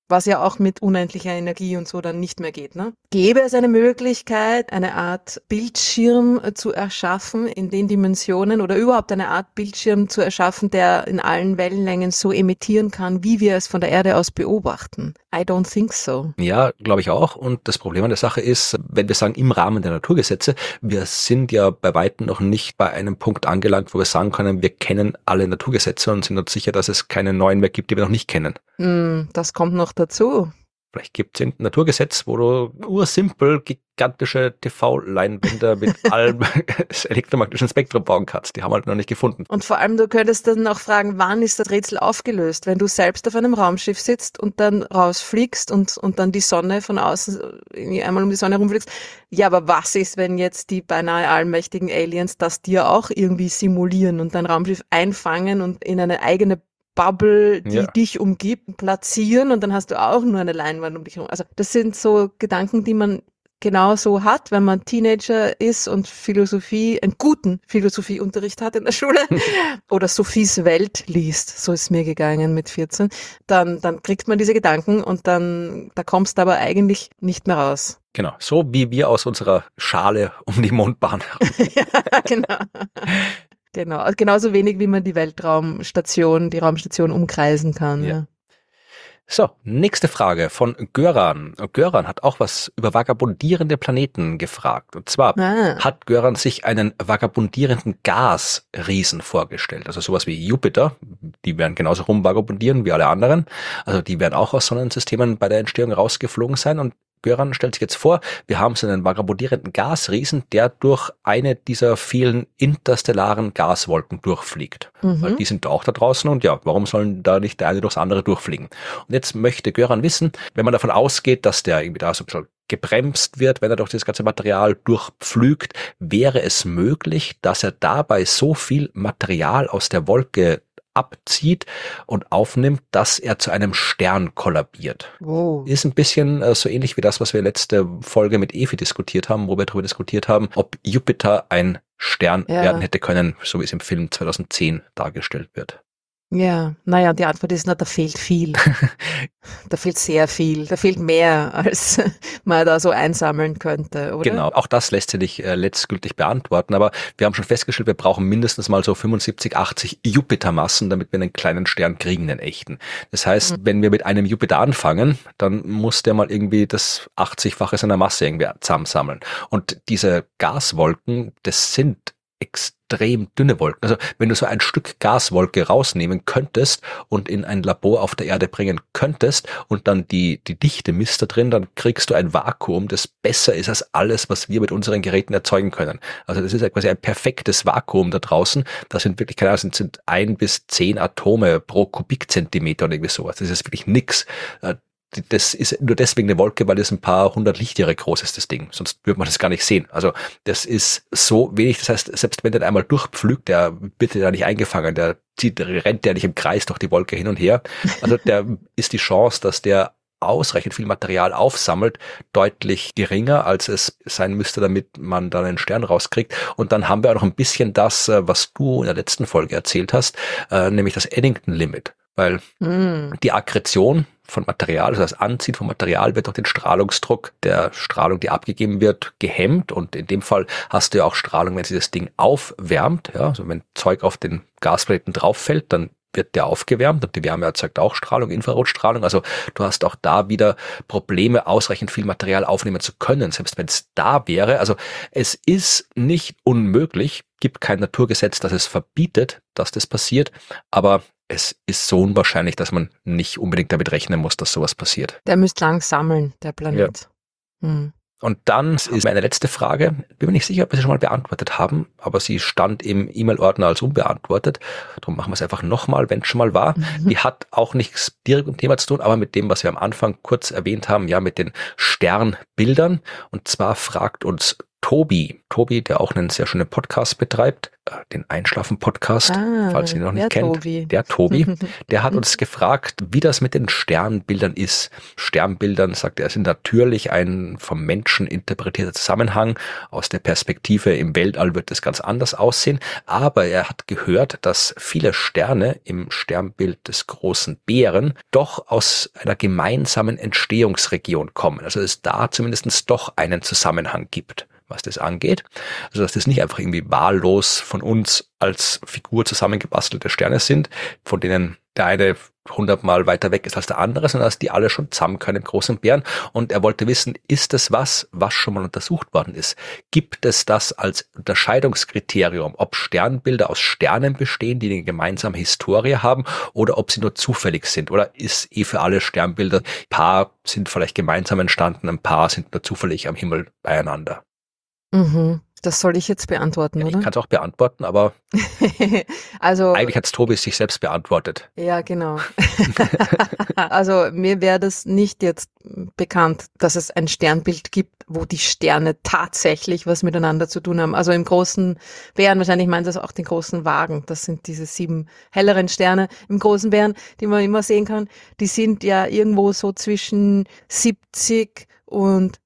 Was ja auch mit unendlicher Energie und so dann nicht mehr geht, ne? Gäbe es eine Möglichkeit, eine Art Bildschirm zu erschaffen in den Dimensionen oder überhaupt eine Art Bildschirm zu erschaffen, der in allen Wellenlängen so emittieren kann, wie wir es von der Erde aus beobachten? I don't think so. Ja, glaube ich auch. Und das Problem an der Sache ist, wenn wir sagen, im Rahmen der Naturgesetze, wir sind ja bei weitem noch nicht bei einem Punkt angelangt, wo wir sagen können, wir kennen alle Naturgesetze und sind uns sicher, dass es keine neuen mehr gibt, die wir noch nicht kennen. Das kommt noch dazu. Vielleicht gibt es irgendein Naturgesetz, wo du ursimpel gigantische TV-Leinwände mit allem elektromagnetischen Spektrum bauen kannst. Die haben wir halt noch nicht gefunden. Und vor allem, du könntest dann auch fragen, wann ist das Rätsel aufgelöst? Wenn du selbst auf einem Raumschiff sitzt und dann rausfliegst und dann die Sonne von außen irgendwie einmal um die Sonne rumfliegst. Ja, aber was ist, wenn jetzt die beinahe allmächtigen Aliens das dir auch irgendwie simulieren und dein Raumschiff einfangen und in eine eigene Bubble, die dich umgibt, platzieren und dann hast du auch nur eine Leinwand um dich herum. Also das sind so Gedanken, die man genau so hat, wenn man Teenager ist und einen guten Philosophieunterricht hat in der Schule oder Sophies Welt liest, so ist es mir gegangen mit 14, dann kriegt man diese Gedanken und da kommst du aber eigentlich nicht mehr raus. Genau, so wie wir aus unserer Schale um die Mondbahn herum. Ja, genau. Genau, genauso wenig wie man die Raumstation umkreisen kann. Ja. So, nächste Frage von Göran. Göran hat auch was über vagabundierende Planeten gefragt. Und zwar hat Göran sich einen vagabundierenden Gasriesen vorgestellt. Also sowas wie Jupiter. Die werden genauso rumvagabundieren wie alle anderen. Also die werden auch aus Sonnensystemen bei der Entstehung rausgeflogen sein. Und Göran stellt sich jetzt vor, wir haben so einen vagabundierenden Gasriesen, der durch eine dieser vielen interstellaren Gaswolken durchfliegt. Weil die sind auch da draußen und ja, warum sollen da nicht der eine durchs andere durchfliegen? Und jetzt möchte Göran wissen, wenn man davon ausgeht, dass der irgendwie da so ein bisschen gebremst wird, wenn er durch das ganze Material durchpflügt, wäre es möglich, dass er dabei so viel Material aus der Wolke abzieht und aufnimmt, dass er zu einem Stern kollabiert. Wow. Ist ein bisschen so ähnlich wie das, was wir letzte Folge mit Evi diskutiert haben, wo wir darüber diskutiert haben, ob Jupiter ein Stern werden hätte können, so wie es im Film 2010 dargestellt wird. Ja, naja, die Antwort ist, da fehlt viel. Da fehlt sehr viel. Da fehlt mehr, als man da so einsammeln könnte, oder? Genau, auch das lässt sich nicht letztgültig beantworten, aber wir haben schon festgestellt, wir brauchen mindestens mal so 75, 80 Jupitermassen, damit wir einen kleinen Stern kriegen, einen echten. Das heißt, wenn wir mit einem Jupiter anfangen, dann muss der mal irgendwie das 80-fache seiner Masse irgendwie zusammensammeln. Und diese Gaswolken, das sind extrem dünne Wolken. Also wenn du so ein Stück Gaswolke rausnehmen könntest und in ein Labor auf der Erde bringen könntest und dann die Dichte misst da drin, dann kriegst du ein Vakuum, das besser ist als alles, was wir mit unseren Geräten erzeugen können. Also das ist ja quasi ein perfektes Vakuum da draußen. Das sind wirklich, keine Ahnung, sind 1 bis 10 Atome pro Kubikzentimeter oder irgendwie sowas. Das ist wirklich nix. Das ist nur deswegen eine Wolke, weil es ein paar 100 Lichtjahre groß ist, das Ding. Sonst würde man das gar nicht sehen. Also das ist so wenig. Das heißt, selbst wenn der einmal durchpflügt, der wird ja nicht eingefangen. Rennt der nicht im Kreis durch die Wolke hin und her. Also der ist die Chance, dass der ausreichend viel Material aufsammelt, deutlich geringer, als es sein müsste, damit man dann einen Stern rauskriegt. Und dann haben wir auch noch ein bisschen das, was du in der letzten Folge erzählt hast, nämlich das Eddington-Limit. Weil die Akkretion von Material, also das Anziehen von Material wird durch den Strahlungsdruck der Strahlung, die abgegeben wird, gehemmt. Und in dem Fall hast du ja auch Strahlung, wenn sich das Ding aufwärmt. Ja, also wenn Zeug auf den Gasplaneten drauf fällt, dann wird der aufgewärmt und die Wärme erzeugt auch Strahlung, Infrarotstrahlung. Also du hast auch da wieder Probleme, ausreichend viel Material aufnehmen zu können, selbst wenn es da wäre. Also es ist nicht unmöglich, gibt kein Naturgesetz, das es verbietet, dass das passiert, aber es ist so unwahrscheinlich, dass man nicht unbedingt damit rechnen muss, dass sowas passiert. Der müsste lang sammeln, der Planet. Ja. Und dann ist meine letzte Frage, bin mir nicht sicher, ob wir sie schon mal beantwortet haben, aber sie stand im E-Mail-Ordner als unbeantwortet. Darum machen wir es einfach nochmal, wenn es schon mal war. Die hat auch nichts direkt mit dem Thema zu tun, aber mit dem, was wir am Anfang kurz erwähnt haben, ja, mit den Sternbildern. Und zwar fragt uns Tobi. Tobi, der auch einen sehr schönen Podcast betreibt, den Einschlafen-Podcast, falls ihr ihn noch nicht kennt. Tobi. Der Tobi, der hat uns gefragt, wie das mit den Sternbildern ist. Sternbildern, sagt er, sind natürlich ein vom Menschen interpretierter Zusammenhang. Aus der Perspektive im Weltall wird es ganz anders aussehen. Aber er hat gehört, dass viele Sterne im Sternbild des großen Bären doch aus einer gemeinsamen Entstehungsregion kommen. Also es da zumindest doch einen Zusammenhang gibt, was das angeht. Also dass das nicht einfach irgendwie wahllos von uns als Figur zusammengebastelte Sterne sind, von denen der eine 100-mal weiter weg ist als der andere, sondern dass die alle schon zusammen können im großen Bären. Und er wollte wissen, ist das was schon mal untersucht worden ist? Gibt es das als Unterscheidungskriterium, ob Sternbilder aus Sternen bestehen, die eine gemeinsame Historie haben, oder ob sie nur zufällig sind? Oder ist für alle Sternbilder, ein paar sind vielleicht gemeinsam entstanden, ein paar sind nur zufällig am Himmel beieinander? Das soll ich jetzt beantworten, Ja, oder? ich kann es auch beantworten, aber Also, eigentlich hat es Tobi sich selbst beantwortet. ja, genau. Also mir wäre das nicht jetzt bekannt, dass es ein Sternbild gibt, wo die Sterne tatsächlich was miteinander zu tun haben. Also im großen Bären, wahrscheinlich meint das auch den großen Wagen. Das sind diese 7 helleren Sterne im großen Bären, die man immer sehen kann. Die sind ja irgendwo so zwischen 70 und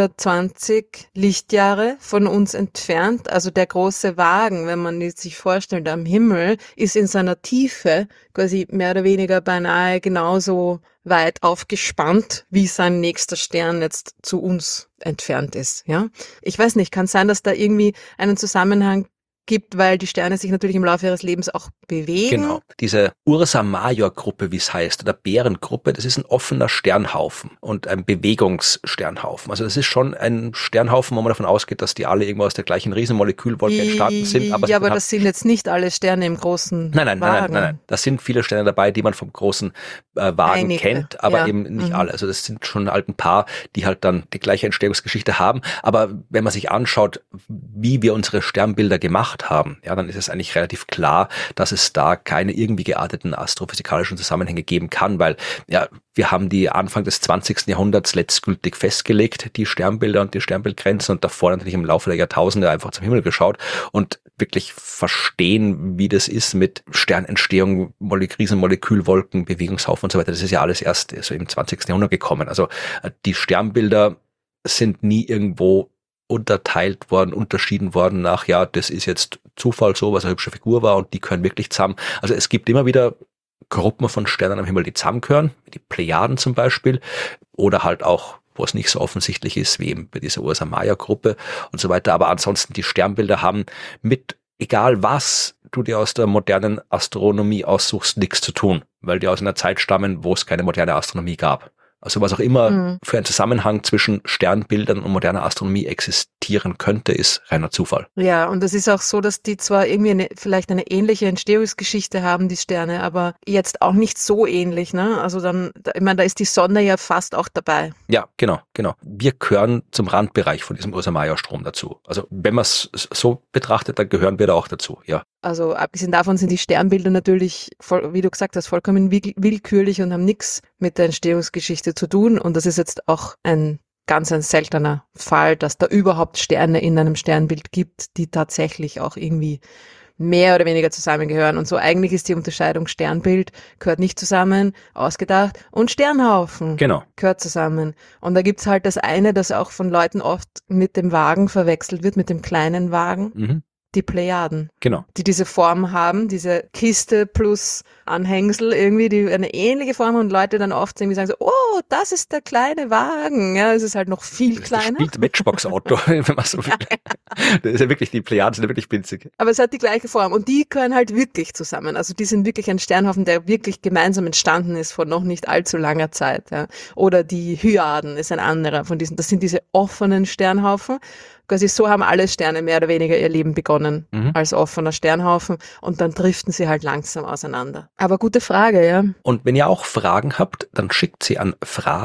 120 Lichtjahre von uns entfernt. Also der große Wagen, wenn man sich vorstellt, am Himmel, ist in seiner Tiefe quasi mehr oder weniger beinahe genauso weit aufgespannt, wie sein nächster Stern jetzt zu uns entfernt ist. Ja, ich weiß nicht, kann sein, dass da irgendwie einen Zusammenhang gibt, weil die Sterne sich natürlich im Laufe ihres Lebens auch bewegen. Genau. Diese Ursa-Major-Gruppe, wie es heißt, oder Bärengruppe, das ist ein offener Sternhaufen und ein Bewegungssternhaufen. Also das ist schon ein Sternhaufen, wo man davon ausgeht, dass die alle irgendwo aus der gleichen Riesenmolekülwolke entstanden sind. Aber das sind jetzt nicht alle Sterne im großen Wagen. Nein. Das sind viele Sterne dabei, die man vom großen Wagen kennt, aber eben nicht alle. Also das sind schon halt ein paar, die halt dann die gleiche Entstehungsgeschichte haben. Aber wenn man sich anschaut, wie wir unsere Sternbilder gemacht haben, ja, dann ist es eigentlich relativ klar, dass es da keine irgendwie gearteten astrophysikalischen Zusammenhänge geben kann, weil ja, wir haben die Anfang des 20. Jahrhunderts letztgültig festgelegt, die Sternbilder und die Sternbildgrenzen, und davor natürlich im Laufe der Jahrtausende einfach zum Himmel geschaut und wirklich verstehen, wie das ist mit Sternentstehung, Riesenmolekülwolken, Bewegungshaufen und so weiter. Das ist ja alles erst so im 20. Jahrhundert gekommen. Also die Sternbilder sind nie irgendwo unterteilt worden, unterschieden worden nach, ja, das ist jetzt Zufall so, was eine hübsche Figur war und die können wirklich zusammen. Also es gibt immer wieder Gruppen von Sternen am Himmel, die zusammengehören, die Plejaden zum Beispiel, oder halt auch, wo es nicht so offensichtlich ist, wie eben bei dieser Ursa-Major-Gruppe und so weiter. Aber ansonsten, die Sternbilder haben mit, egal was du dir aus der modernen Astronomie aussuchst, nichts zu tun, weil die aus einer Zeit stammen, wo es keine moderne Astronomie gab. Also was auch immer für ein Zusammenhang zwischen Sternbildern und moderner Astronomie existieren könnte, ist reiner Zufall. Ja, und es ist auch so, dass die zwar irgendwie vielleicht eine ähnliche Entstehungsgeschichte haben, die Sterne, aber jetzt auch nicht so ähnlich, ne? Also dann, ich meine, da ist die Sonne ja fast auch dabei. Ja, genau. Wir gehören zum Randbereich von diesem Ursa-Major-Strom dazu. Also wenn man es so betrachtet, dann gehören wir da auch dazu, ja. Also abgesehen davon sind die Sternbilder natürlich, wie du gesagt hast, vollkommen willkürlich und haben nichts mit der Entstehungsgeschichte zu tun. Und das ist jetzt auch ein seltener Fall, dass da überhaupt Sterne in einem Sternbild gibt, die tatsächlich auch irgendwie mehr oder weniger zusammengehören. Und so eigentlich ist die Unterscheidung Sternbild gehört nicht zusammen, ausgedacht, und Sternhaufen gehört zusammen. Und da gibt's halt das eine, das auch von Leuten oft mit dem Wagen verwechselt wird, mit dem kleinen Wagen. Die Plejaden, die diese Form haben, diese Kiste plus Anhängsel irgendwie, die eine ähnliche Form haben und Leute dann oft irgendwie sagen so, oh, das ist der kleine Wagen. Ja, es ist halt noch viel kleiner. Das Matchbox-Auto, wenn man so will. Das ist ja wirklich, die Plejaden sind ja wirklich winzig. Aber es hat die gleiche Form und die gehören halt wirklich zusammen. Also die sind wirklich ein Sternhaufen, der wirklich gemeinsam entstanden ist vor noch nicht allzu langer Zeit. Ja. Oder die Hyaden ist ein anderer von diesen. Das sind diese offenen Sternhaufen. Quasi so haben alle Sterne mehr oder weniger ihr Leben begonnen als offener Sternhaufen und dann driften sie halt langsam auseinander. Aber gute Frage, ja. Und wenn ihr auch Fragen habt, dann schickt sie an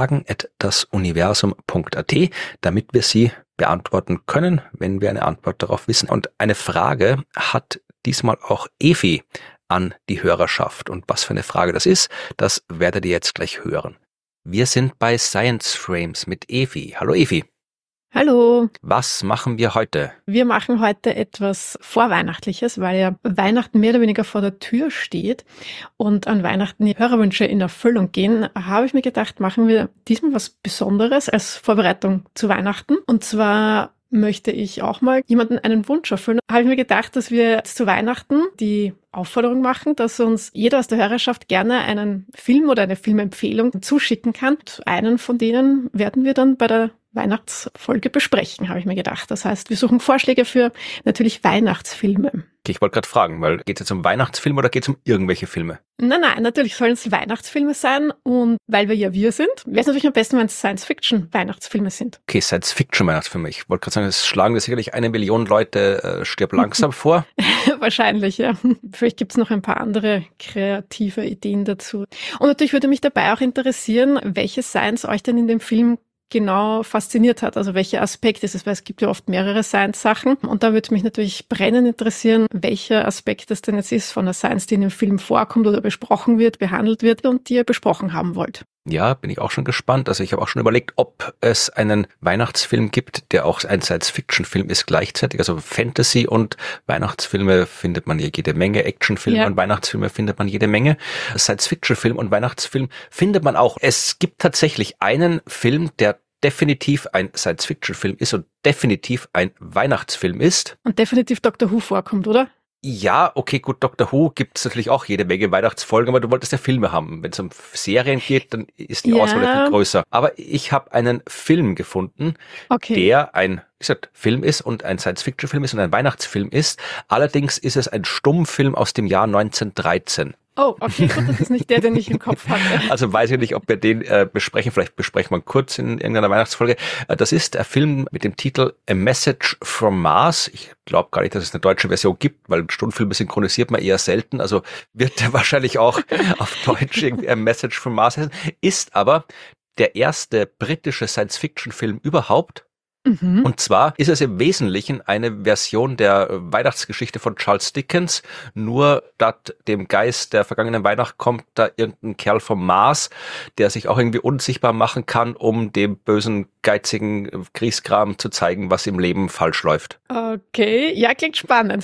fragen@dasuniversum.at, damit wir sie beantworten können, wenn wir eine Antwort darauf wissen. Und eine Frage hat diesmal auch Evi an die Hörerschaft. Und was für eine Frage das ist, das werdet ihr jetzt gleich hören. Wir sind bei Science Frames mit Evi. Hallo Evi. Hallo, Was machen wir heute? wir machen heute etwas Vorweihnachtliches, weil ja Weihnachten mehr oder weniger vor der Tür steht und an Weihnachten die Hörerwünsche in Erfüllung gehen, habe ich mir gedacht, machen wir diesmal was Besonderes als Vorbereitung zu Weihnachten. Und zwar möchte ich auch mal jemanden einen Wunsch erfüllen. Habe ich mir gedacht, dass wir jetzt zu Weihnachten die Aufforderung machen, dass uns jeder aus der Hörerschaft gerne einen Film oder eine Filmempfehlung zuschicken kann. Und einen von denen werden wir dann bei der Weihnachtsfolge besprechen, habe ich mir gedacht. Das heißt, wir suchen Vorschläge für natürlich Weihnachtsfilme. Okay, ich wollte gerade fragen, weil geht es jetzt um Weihnachtsfilme oder geht es um irgendwelche Filme? Nein, natürlich sollen es Weihnachtsfilme sein und weil wir ja wir sind, wäre es natürlich am besten, wenn es Science-Fiction-Weihnachtsfilme sind. Okay, Science-Fiction-Weihnachtsfilme. Ich wollte gerade sagen, es schlagen wir sicherlich 1 Million Leute stirb langsam vor. Wahrscheinlich, ja. Vielleicht gibt es noch ein paar andere kreative Ideen dazu. Und natürlich würde mich dabei auch interessieren, welche Science euch denn in dem Film genau fasziniert hat, also welche Aspekte es ist, weil es gibt ja oft mehrere Science-Sachen und da würde mich natürlich brennend interessieren, welcher Aspekt das denn jetzt ist von der Science, die in dem Film vorkommt oder besprochen wird, behandelt wird und die ihr besprochen haben wollt. Ja, bin ich auch schon gespannt. Also ich habe auch schon überlegt, ob es einen Weihnachtsfilm gibt, der auch ein Science-Fiction-Film ist gleichzeitig. Also Fantasy und Weihnachtsfilme findet man hier jede Menge. Actionfilme und Weihnachtsfilme findet man jede Menge. Science-Fiction-Film und Weihnachtsfilm findet man auch. Es gibt tatsächlich einen Film, der definitiv ein Science-Fiction-Film ist und definitiv ein Weihnachtsfilm ist. Und definitiv Doctor Who vorkommt, oder? Ja, okay, gut, Doctor Who gibt es natürlich auch jede Menge Weihnachtsfolgen, aber du wolltest ja Filme haben. Wenn es um Serien geht, dann ist die Auswahl ja viel größer. Aber ich habe einen Film gefunden, der ein, wie gesagt, Film ist und ein Science-Fiction-Film ist und ein Weihnachtsfilm ist. Allerdings ist es ein Stummfilm aus dem Jahr 1913. Oh, okay, gut, das ist nicht der, den ich im Kopf hatte. Also weiß ich nicht, ob wir den besprechen. Vielleicht besprechen wir ihn kurz in irgendeiner Weihnachtsfolge. Das ist der Film mit dem Titel A Message from Mars. Ich glaube gar nicht, dass es eine deutsche Version gibt, weil Stummfilme synchronisiert man eher selten. Also wird der wahrscheinlich auch auf Deutsch irgendwie A Message from Mars heißen. Ist aber der erste britische Science-Fiction-Film überhaupt. Und zwar ist es im Wesentlichen eine Version der Weihnachtsgeschichte von Charles Dickens, nur statt dem Geist der vergangenen Weihnacht kommt da irgendein Kerl vom Mars, der sich auch irgendwie unsichtbar machen kann, um dem bösen, geizigen Griesgram zu zeigen, was im Leben falsch läuft. Okay, ja, klingt spannend.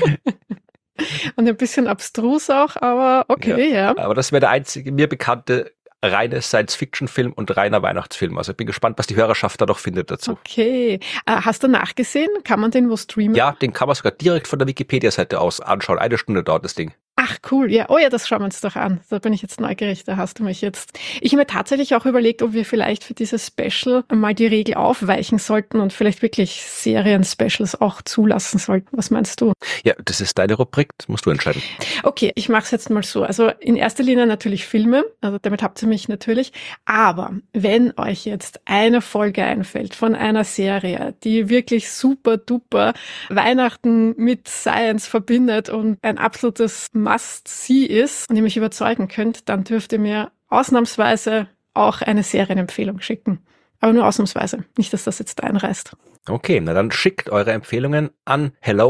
Und ein bisschen abstrus auch, aber okay, ja. Aber das wäre der einzige mir bekannte reine Science-Fiction-Film und reiner Weihnachtsfilm. Also ich bin gespannt, was die Hörerschaft da noch findet dazu. Okay. Hast du nachgesehen? Kann man den wo streamen? Ja, den kann man sogar direkt von der Wikipedia-Seite aus anschauen. 1 Stunde dauert das Ding. Ach, cool. Ja, oh ja, das schauen wir uns doch an. Da bin ich jetzt neugierig, da hast du mich jetzt. Ich habe mir tatsächlich auch überlegt, ob wir vielleicht für dieses Special mal die Regel aufweichen sollten und vielleicht wirklich Serien-Specials auch zulassen sollten. Was meinst du? Ja, das ist deine Rubrik, das musst du entscheiden. Okay, ich mache es jetzt mal so. Also in erster Linie natürlich Filme, also damit habt ihr mich natürlich. Aber wenn euch jetzt eine Folge einfällt von einer Serie, die wirklich super duper Weihnachten mit Science verbindet und ein absolutes Must-See ist und ihr mich überzeugen könnt, dann dürft ihr mir ausnahmsweise auch eine Serienempfehlung schicken. Aber nur ausnahmsweise. Nicht, dass das jetzt einreißt. Okay, na dann schickt eure Empfehlungen an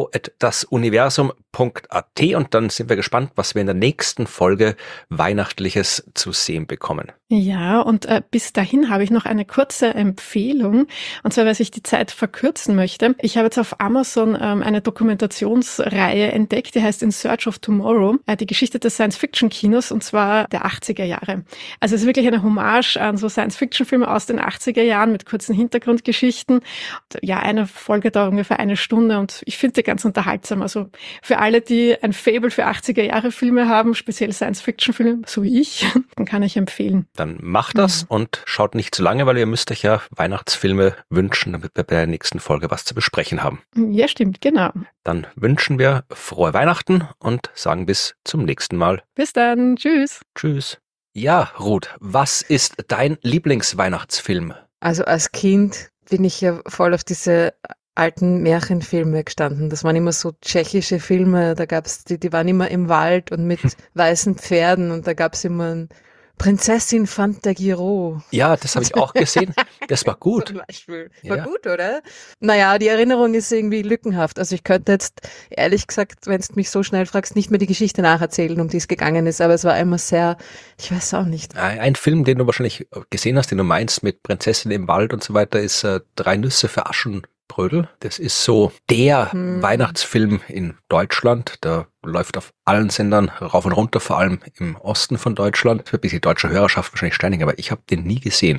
hello@dasuniversum.at und dann sind wir gespannt, was wir in der nächsten Folge Weihnachtliches zu sehen bekommen. Ja, und bis dahin habe ich noch eine kurze Empfehlung. Und zwar, weil ich die Zeit verkürzen möchte. Ich habe jetzt auf Amazon eine Dokumentationsreihe entdeckt, die heißt In Search of Tomorrow, die Geschichte des Science-Fiction-Kinos, und zwar der 80er Jahre. Also es ist wirklich eine Hommage an so Science-Fiction-Filme aus den 80er Jahren mit kurzen Hintergrundgeschichten. Und ja, eine Folge dauert ungefähr 1 Stunde und ich finde die ganz unterhaltsam. Also für alle, die ein Faible für 80er-Jahre-Filme haben, speziell Science-Fiction-Filme, so wie ich, dann kann ich empfehlen. Dann macht das und schaut nicht zu lange, weil ihr müsst euch ja Weihnachtsfilme wünschen, damit wir bei der nächsten Folge was zu besprechen haben. Ja, stimmt, genau. Dann wünschen wir frohe Weihnachten und sagen bis zum nächsten Mal. Bis dann, tschüss. Tschüss. Ja, Ruth, was ist dein Lieblingsweihnachtsfilm? Also als Kind bin ich ja voll auf diese alten Märchenfilme gestanden. Das waren immer so tschechische Filme, da gab's die waren immer im Wald und mit weißen Pferden und da gab's immer ein Prinzessin Fantagiro. Ja, das habe ich auch gesehen. Das war gut. Zum Beispiel. War Ja. gut, oder? Naja, die Erinnerung ist irgendwie lückenhaft. Also ich könnte jetzt, ehrlich gesagt, wenn du mich so schnell fragst, nicht mehr die Geschichte nacherzählen, um die es gegangen ist, aber es war immer sehr, ich weiß auch nicht. Ein Film, den du wahrscheinlich gesehen hast, den du meinst, mit Prinzessin im Wald und so weiter, ist Drei Nüsse für Aschenbrödel. Das ist so der Weihnachtsfilm in Deutschland. Da läuft auf allen Sendern rauf und runter, vor allem im Osten von Deutschland. Das wird ein bisschen die deutsche Hörerschaft wahrscheinlich steinigen, aber ich habe den nie gesehen.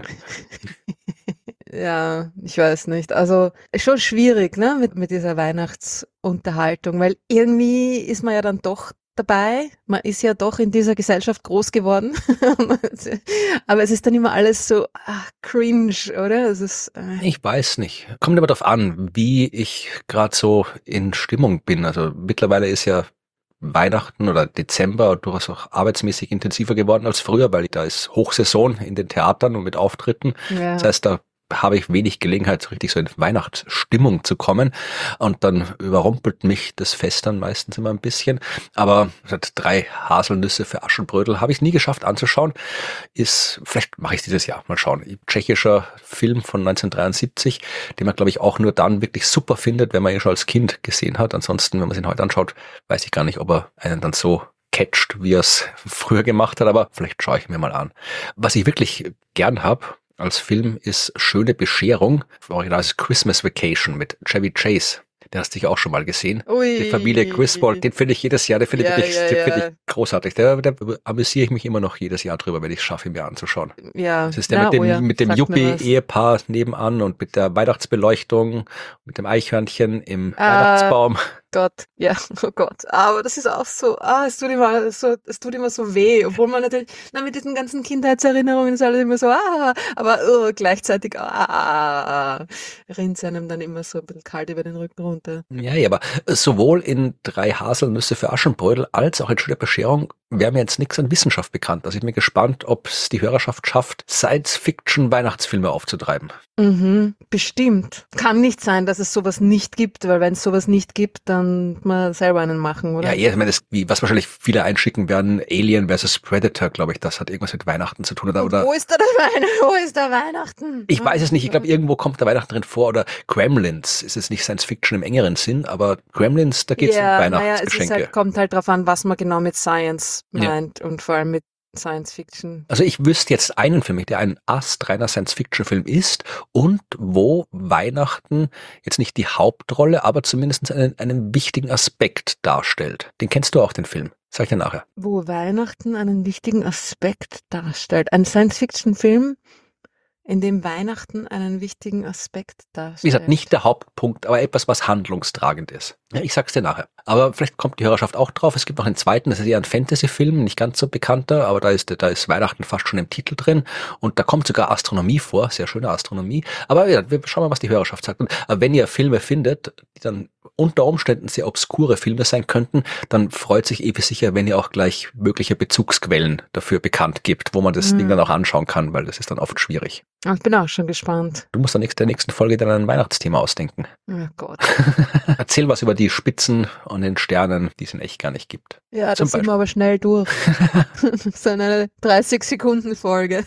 Ja, ich weiß nicht. Also ist schon schwierig, ne, mit dieser Weihnachtsunterhaltung, weil irgendwie ist man ja dann doch dabei. Man ist ja doch in dieser Gesellschaft groß geworden. Aber es ist dann immer alles so cringe, oder? Es ist, Ich weiß nicht. Kommt aber darauf an, wie ich gerade so in Stimmung bin. Also mittlerweile ist ja Weihnachten oder Dezember durchaus auch arbeitsmäßig intensiver geworden als früher, weil da ist Hochsaison in den Theatern und mit Auftritten. ja. Das heißt, da habe ich wenig Gelegenheit, so richtig so in Weihnachtsstimmung zu kommen. Und dann überrumpelt mich das Fest dann meistens immer ein bisschen. Aber seit Drei Haselnüsse für Aschenbrödel habe ich es nie geschafft anzuschauen. Vielleicht mache ich es dieses Jahr, mal schauen. Tschechischer Film von 1973, den man, glaube ich, auch nur dann wirklich super findet, wenn man ihn schon als Kind gesehen hat. Ansonsten, wenn man ihn heute anschaut, weiß ich gar nicht, ob er einen dann so catcht, wie er es früher gemacht hat. Aber vielleicht schaue ich mir mal an. Was ich wirklich gern habe als Film ist Schöne Bescherung. Original ist Christmas Vacation mit Chevy Chase. Den hast du sicher auch schon mal gesehen. Ui. Die Familie Griswold, den finde ich jedes Jahr, den finde ich wirklich großartig. Da amüsiere ich mich immer noch jedes Jahr drüber, wenn ich es schaffe, ihn mir anzuschauen. Ja. Das ist der mit dem Sagt mir was. Yuppie-Ehepaar nebenan und mit der Weihnachtsbeleuchtung, mit dem Eichhörnchen im Weihnachtsbaum. Gott, ja, oh Gott. Aber das ist auch so, es tut immer so weh, obwohl man natürlich, mit diesen ganzen Kindheitserinnerungen ist alles immer so, aber gleichzeitig, rinnt einem dann immer so ein bisschen kalt über den Rücken runter. Ja, aber sowohl in Drei Haselnüsse für Aschenbrödel als auch in Schöne Bescherung wäre mir jetzt nichts an Wissenschaft bekannt. Also ich bin gespannt, ob es die Hörerschaft schafft, Science-Fiction-Weihnachtsfilme aufzutreiben. Bestimmt. Kann nicht sein, dass es sowas nicht gibt, weil wenn es sowas nicht gibt, dann mal selber einen machen, oder? Ja, ich meine, was wahrscheinlich viele einschicken werden, Alien versus Predator, glaube ich, das hat irgendwas mit Weihnachten zu tun. Oder Wo ist der Weihnachten? ich weiß es nicht, ich glaube, irgendwo kommt der Weihnachten drin vor, oder Gremlins, ist es nicht Science-Fiction im engeren Sinn, aber Gremlins, da geht es um Weihnachtsgeschenke. Es kommt halt drauf an, was man genau mit Science meint und vor allem mit Science Fiction. Also ich wüsste jetzt einen Film, der ein astreiner Science-Fiction-Film ist und wo Weihnachten jetzt nicht die Hauptrolle, aber zumindest einen wichtigen Aspekt darstellt. Den kennst du auch, den Film. Sag ich dir nachher. Wo Weihnachten einen wichtigen Aspekt darstellt. Ein Science Fiction Film, in dem Weihnachten einen wichtigen Aspekt darstellt. Wie gesagt, nicht der Hauptpunkt, aber etwas, was handlungstragend ist. Ja, ich sag's dir nachher. Aber vielleicht kommt die Hörerschaft auch drauf. Es gibt noch einen zweiten, das ist eher ein Fantasy-Film, nicht ganz so bekannter, aber da ist Weihnachten fast schon im Titel drin und da kommt sogar Astronomie vor, sehr schöne Astronomie. Aber ja, wir schauen mal, was die Hörerschaft sagt. Und wenn ihr Filme findet, die dann unter Umständen sehr obskure Filme sein könnten, dann freut sich Evi sicher, wenn ihr auch gleich mögliche Bezugsquellen dafür bekannt gibt, wo man das Ding dann auch anschauen kann, weil das ist dann oft schwierig. Ich bin auch schon gespannt. Du musst dann der nächsten Folge dann ein Weihnachtsthema ausdenken. Oh Gott. Erzähl was über die Spitzen und den Sternen, die es in echt gar nicht gibt. Ja, Zum das sind wir aber schnell durch. So eine 30-Sekunden-Folge.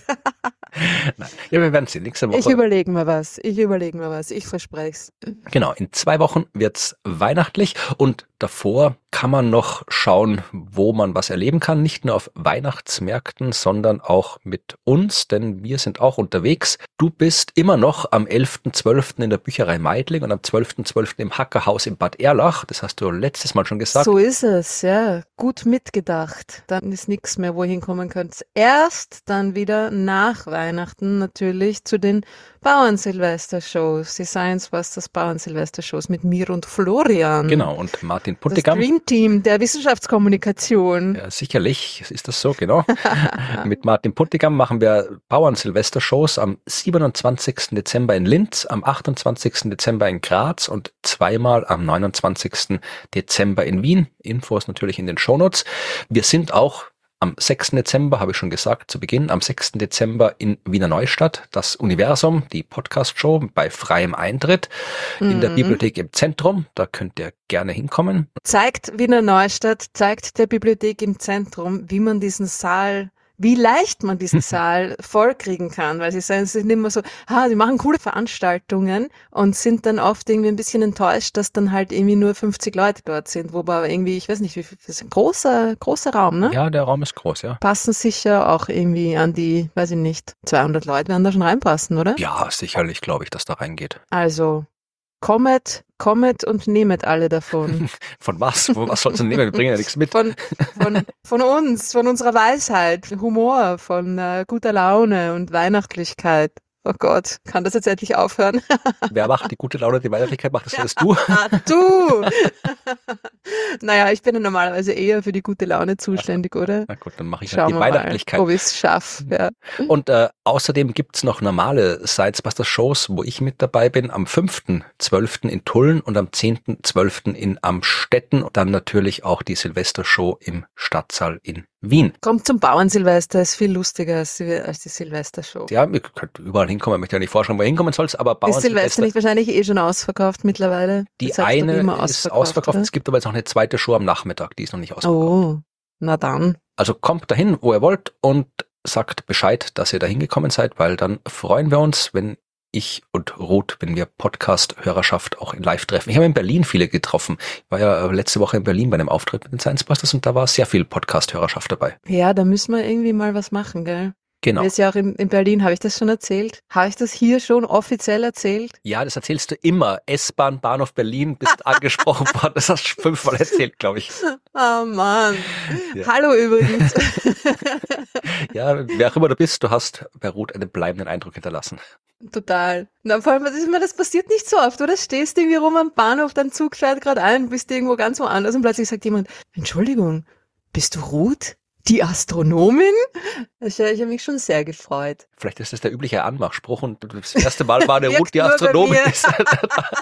Nein. Ja, wir werden sehen. Nächste Woche. Ich überlege mir was. Ich verspreche es. Genau, in 2 Wochen wird's weihnachtlich und davor kann man noch schauen, wo man was erleben kann. Nicht nur auf Weihnachtsmärkten, sondern auch mit uns, denn wir sind auch unterwegs. Du bist immer noch am 11.12. in der Bücherei Meidling und am 12.12. im Hackerhaus in Bad Erlach. Das hast du letztes Mal schon gesagt. So ist es, ja. Gut mitgedacht. Dann ist nichts mehr, wo ihr hinkommen könnt. Erst dann wieder nach Weihnachten natürlich zu den Bauern-Silvester-Shows, die Science Busters Bauern-Silvester-Shows mit mir und Florian. Genau, und Martin Das Puntigam. Dream Team der Wissenschaftskommunikation. Ja, sicherlich ist das so, genau. Mit Martin Puntigam machen wir Bauern-Silvester-Shows am 27. Dezember in Linz, am 28. Dezember in Graz und zweimal am 29. Dezember in Wien. Infos natürlich in den Shownotes. Wir sind auch am 6. Dezember, habe ich schon gesagt, zu Beginn, am 6. Dezember in Wiener Neustadt, das Universum, die Podcast-Show bei freiem Eintritt in der Bibliothek im Zentrum. Da könnt ihr gerne hinkommen. Zeigt Wiener Neustadt, zeigt der Bibliothek im Zentrum, wie man diesen Saal wie leicht man diesen Saal vollkriegen kann, weil sie sagen, sie sind immer so, die machen coole Veranstaltungen und sind dann oft irgendwie ein bisschen enttäuscht, dass dann halt irgendwie nur 50 Leute dort sind, wobei aber irgendwie, ich weiß nicht, wie viel, das ist ein großer Raum, ne? Ja, der Raum ist groß, ja. Passen sicher auch irgendwie an die, weiß ich nicht, 200 Leute werden da schon reinpassen, oder? Ja, sicherlich glaube ich, dass da reingeht. Also, kommet und nehmet alle davon. Von was? Was sollst du nehmen? Wir bringen ja nichts mit. Von uns, von unserer Weisheit, Humor, von guter Laune und Weihnachtlichkeit. Oh Gott, kann das jetzt endlich aufhören? Wer macht die gute Laune, die Weihnachtlichkeit? Macht das alles du? Du! Naja, ich bin ja normalerweise eher für die gute Laune zuständig, oder? Na gut, dann mache ich halt Schauen die wir mal, Weihnachtlichkeit. ob ich es schaffe. Ja. Und außerdem gibt's noch normale Science-Buster-Shows, wo ich mit dabei bin, am 5.12. in Tulln und am 10.12. in Amstetten und dann natürlich auch die Silvestershow im Stadtsaal in Wien. Kommt zum Bauernsilvester, ist viel lustiger als die Silvestershow. Ja, ihr könnt überall hinkommen, ich möchte ja nicht vorschlagen, wo ihr hinkommen sollst, aber Ist Silvester nicht wahrscheinlich eh schon ausverkauft mittlerweile? die Das sagst du doch eine immer ist ausverkauft, oder? es gibt aber jetzt noch eine zweite Show am Nachmittag, die ist noch nicht ausverkauft. Oh, na dann. Also kommt dahin, wo ihr wollt und sagt Bescheid, dass ihr da hingekommen seid, weil dann freuen wir uns, wenn ich und Ruth, wenn wir Podcast-Hörerschaft auch in Live treffen. Ich habe in Berlin viele getroffen. Ich war ja letzte Woche in Berlin bei einem Auftritt mit den Science Busters und da war sehr viel Podcast-Hörerschaft dabei. Ja, da müssen wir irgendwie mal was machen, gell? Genau. Mir ist ja auch in Berlin, habe ich das schon erzählt? Habe ich das hier schon offiziell erzählt? Ja, das erzählst du immer. S-Bahn, Bahnhof Berlin, bist angesprochen worden. Das hast du 5-mal erzählt, glaube ich. Oh Mann. Ja. Hallo übrigens. Ja, wer auch immer du bist, du hast bei Ruth einen bleibenden Eindruck hinterlassen. Total. Na, vor allem, das passiert nicht so oft, oder? Stehst irgendwie rum am Bahnhof, dein Zug fährt gerade ein, bist irgendwo ganz woanders und plötzlich sagt jemand, Entschuldigung, bist du Ruth? Die Astronomin? Ich habe mich schon sehr gefreut. Vielleicht ist das der übliche Anmachspruch und das erste Mal war der Wirkt Ruth die nur bei Astronomin. mir. Ist. Also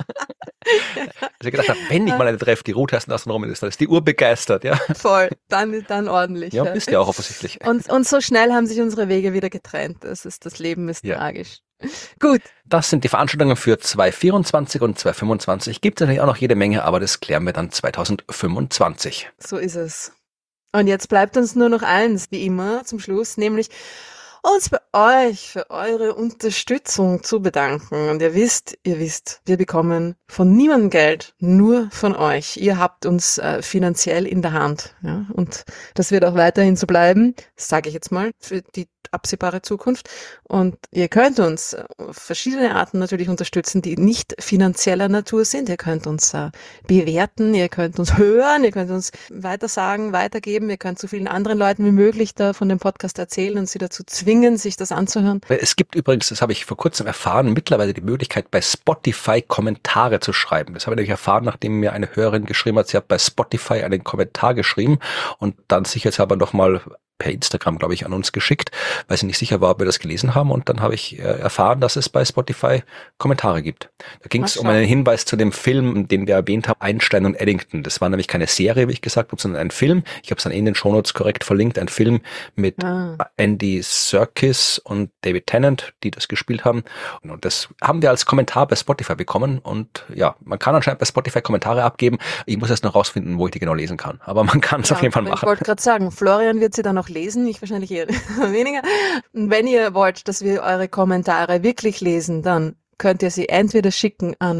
ich gedacht habe, wenn ich mal eine treffe, die Ruth heißt eine Astronomin ist, dann ist die urbegeistert, ja. Voll, dann ordentlich. Ja, bist ja auch offensichtlich. Und so schnell haben sich unsere Wege wieder getrennt. Das Leben ist Ja. tragisch. Gut, Das sind die Veranstaltungen für 2024 und 2025. Gibt natürlich auch noch jede Menge, aber das klären wir dann 2025. so ist es. Und jetzt bleibt uns nur noch eins, wie immer, zum Schluss, nämlich uns bei euch für eure Unterstützung zu bedanken. Und ihr wisst, wir bekommen von niemandem Geld, nur von euch. Ihr habt uns finanziell in der Hand. Ja? Und das wird auch weiterhin so bleiben, sage ich jetzt mal, für die absehbare Zukunft. Und ihr könnt uns auf verschiedene Arten natürlich unterstützen, die nicht finanzieller Natur sind. Ihr könnt uns bewerten, ihr könnt uns hören, ihr könnt uns weitersagen, weitergeben, ihr könnt so vielen anderen Leuten wie möglich da von dem Podcast erzählen und sie dazu zwingen, sich das anzuhören. Es gibt übrigens, das habe ich vor kurzem erfahren, mittlerweile die Möglichkeit, bei Spotify Kommentare zu schreiben. Das habe ich nämlich erfahren, nachdem mir eine Hörerin geschrieben hat, sie hat bei Spotify einen Kommentar geschrieben und dann sicherheitshalber nochmal per Instagram, glaube ich, an uns geschickt, weil sie nicht sicher war, ob wir das gelesen haben. Und dann habe ich erfahren, dass es bei Spotify Kommentare gibt. Da ging es um einen Hinweis zu dem Film, den wir erwähnt haben, Einstein und Eddington. Das war nämlich keine Serie, wie ich gesagt habe, sondern ein Film. Ich habe es dann in den Shownotes korrekt verlinkt. Ein Film mit Andy Serkis und David Tennant, die das gespielt haben. Und das haben wir als Kommentar bei Spotify bekommen. Und ja, man kann anscheinend bei Spotify Kommentare abgeben. Ich muss erst noch rausfinden, wo ich die genau lesen kann. Aber man kann es auf jeden Fall machen. Ich wollte gerade sagen, Florian wird sie dann noch lesen, ich wahrscheinlich eher weniger. Und wenn ihr wollt, dass wir eure Kommentare wirklich lesen, dann könnt ihr sie entweder schicken an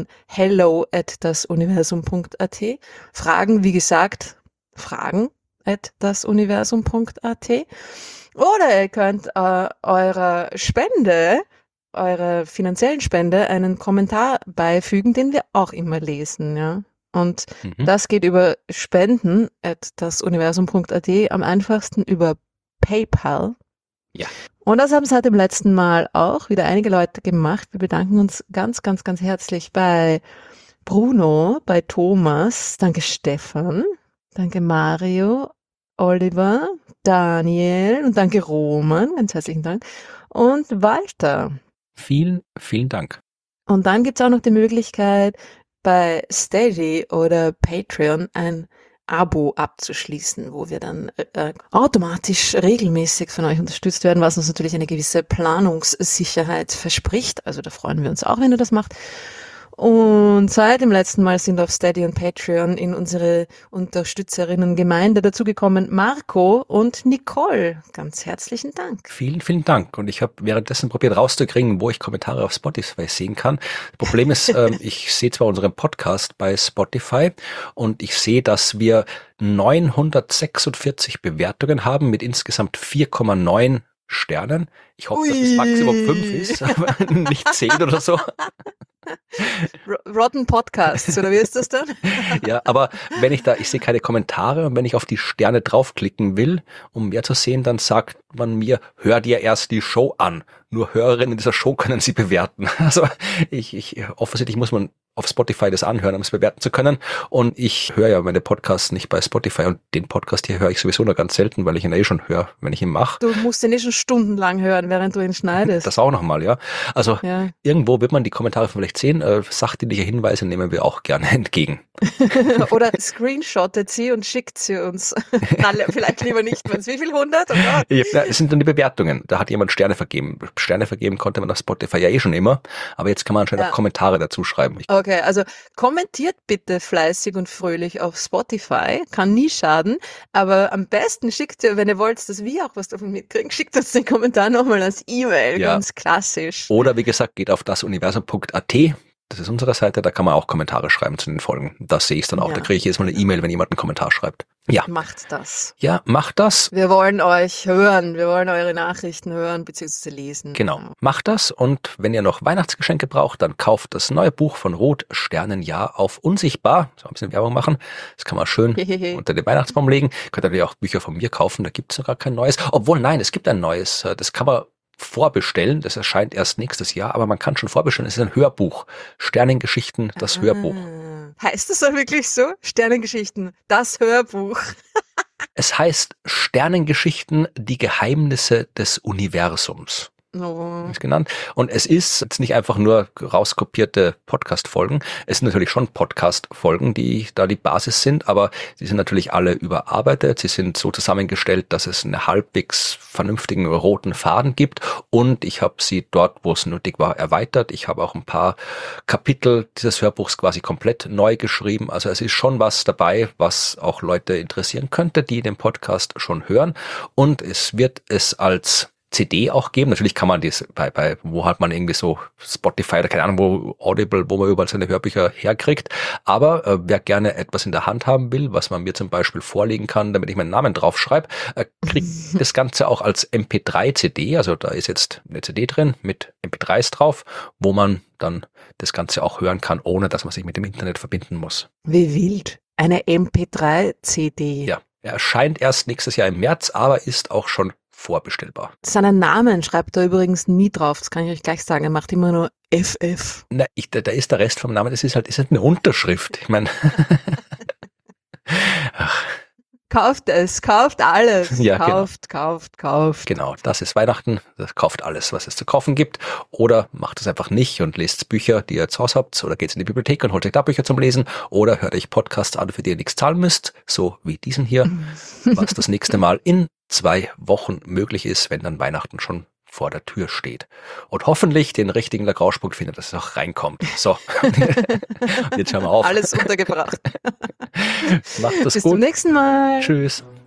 hello@dasuniversum.at. Fragen, wie gesagt, fragen@dasuniversum.at. Oder ihr könnt eurer finanziellen Spende einen Kommentar beifügen, den wir auch immer lesen, ja. Und das geht über spenden@dasuniversum.at, am einfachsten über PayPal. Ja. Und das haben seit dem letzten Mal auch wieder einige Leute gemacht. Wir bedanken uns ganz, ganz, ganz herzlich bei Bruno, bei Thomas, danke Stefan, danke Mario, Oliver, Daniel und danke Roman, ganz herzlichen Dank, und Walter. Vielen, vielen Dank. Und dann gibt's auch noch die Möglichkeit, bei Steady oder Patreon ein Abo abzuschließen, wo wir dann automatisch regelmäßig von euch unterstützt werden, was uns natürlich eine gewisse Planungssicherheit verspricht. Also da freuen wir uns auch, wenn ihr das macht. Und seit dem letzten Mal sind auf Steady und Patreon in unsere Unterstützerinnen-Gemeinde dazugekommen Marco und Nicole. Ganz herzlichen Dank. Vielen, vielen Dank. Und ich habe währenddessen probiert rauszukriegen, wo ich Kommentare auf Spotify sehen kann. Das Problem ist, ich sehe zwar unseren Podcast bei Spotify und ich sehe, dass wir 946 Bewertungen haben mit insgesamt 4,9 Sternen. Ich hoffe, dass das Maximum 5 ist, aber nicht 10 oder so. Rotten Podcasts, oder wie ist das dann? Ja, aber wenn ich sehe keine Kommentare und wenn ich auf die Sterne draufklicken will, um mehr zu sehen, dann sagt man mir, hör dir erst die Show an. Nur Hörerinnen dieser Show können sie bewerten. Also offensichtlich muss man auf Spotify das anhören, um es bewerten zu können. Und ich höre ja meine Podcasts nicht bei Spotify und den Podcast hier höre ich sowieso nur ganz selten, weil ich ihn schon höre, wenn ich ihn mache. Du musst ihn schon stundenlang hören, während du ihn schneidest. Das auch nochmal, ja. Also irgendwo wird man die Kommentare vielleicht sehen. Sachdienliche Hinweise nehmen wir auch gerne entgegen. Oder screenshottet sie und schickt sie uns. Na, vielleicht lieber nicht. Wie viel? 100? Oder? Ja, das sind dann die Bewertungen. Da hat jemand Sterne vergeben. Sterne vergeben konnte man auf Spotify ja schon immer. Aber jetzt kann man anscheinend auch Kommentare dazu schreiben. Okay, also kommentiert bitte fleißig und fröhlich auf Spotify. Kann nie schaden. Aber am besten schickt ihr, wenn ihr wollt, dass wir auch was davon mitkriegen, schickt uns den Kommentar nochmal als E-Mail. Ja. Ganz klassisch. Oder wie gesagt, geht auf dasuniversum.at. Das ist unsere Seite, da kann man auch Kommentare schreiben zu den Folgen. Das sehe ich dann auch. Da kriege ich jedes Mal eine E-Mail, wenn jemand einen Kommentar schreibt. Ja. Macht das. Ja, macht das. Wir wollen euch hören. Wir wollen eure Nachrichten hören bzw. lesen. Genau. Macht das. Und wenn ihr noch Weihnachtsgeschenke braucht, dann kauft das neue Buch von Ruth Sternenjahr auf Unsichtbar. So ein bisschen Werbung machen. Das kann man schön unter den Weihnachtsbaum legen. Könnt ihr auch Bücher von mir kaufen. Da gibt es sogar kein neues. Obwohl, nein, es gibt ein neues. Das kann man vorbestellen. Das erscheint erst nächstes Jahr, aber man kann schon vorbestellen. Es ist ein Hörbuch. Sternengeschichten, das Hörbuch. Heißt das auch wirklich so? Sternengeschichten, das Hörbuch. Es heißt Sternengeschichten, die Geheimnisse des Universums. Ist genannt. Und es ist jetzt nicht einfach nur rauskopierte Podcast-Folgen. Es sind natürlich schon Podcast-Folgen, die da die Basis sind, aber sie sind natürlich alle überarbeitet. Sie sind so zusammengestellt, dass es einen halbwegs vernünftigen roten Faden gibt. Und ich habe sie dort, wo es nötig war, erweitert. Ich habe auch ein paar Kapitel dieses Hörbuchs quasi komplett neu geschrieben. Also es ist schon was dabei, was auch Leute interessieren könnte, die den Podcast schon hören. Und es wird es als CD auch geben. Natürlich kann man das bei wo hat man irgendwie so Spotify oder keine Ahnung, wo Audible, wo man überall seine Hörbücher herkriegt. Aber wer gerne etwas in der Hand haben will, was man mir zum Beispiel vorlegen kann, damit ich meinen Namen draufschreibe, kriegt das Ganze auch als MP3-CD. Also da ist jetzt eine CD drin mit MP3s drauf, wo man dann das Ganze auch hören kann, ohne dass man sich mit dem Internet verbinden muss. Wie wild. Eine MP3-CD. Ja, er erscheint erst nächstes Jahr im März, aber ist auch schon vorbestellbar. Seinen Namen schreibt er übrigens nie drauf, das kann ich euch gleich sagen. Er macht immer nur FF. Na, da ist der Rest vom Namen, das ist halt eine Unterschrift. Ich meine. Kauft es, kauft alles. Ja, kauft. Genau, das ist Weihnachten. Das kauft alles, was es zu kaufen gibt. Oder macht es einfach nicht und lest Bücher, die ihr zu Hause habt. Oder geht in die Bibliothek und holt euch da Bücher zum Lesen. Oder hört euch Podcasts an, für die ihr nichts zahlen müsst. So wie diesen hier. Was das nächste Mal in 2 Wochen möglich ist, wenn dann Weihnachten schon vor der Tür steht. Und hoffentlich den richtigen Lagrange-Punkt findet, dass es auch reinkommt. So. Jetzt schauen wir auf. Alles untergebracht. Macht das Bis gut. zum nächsten Mal. Tschüss.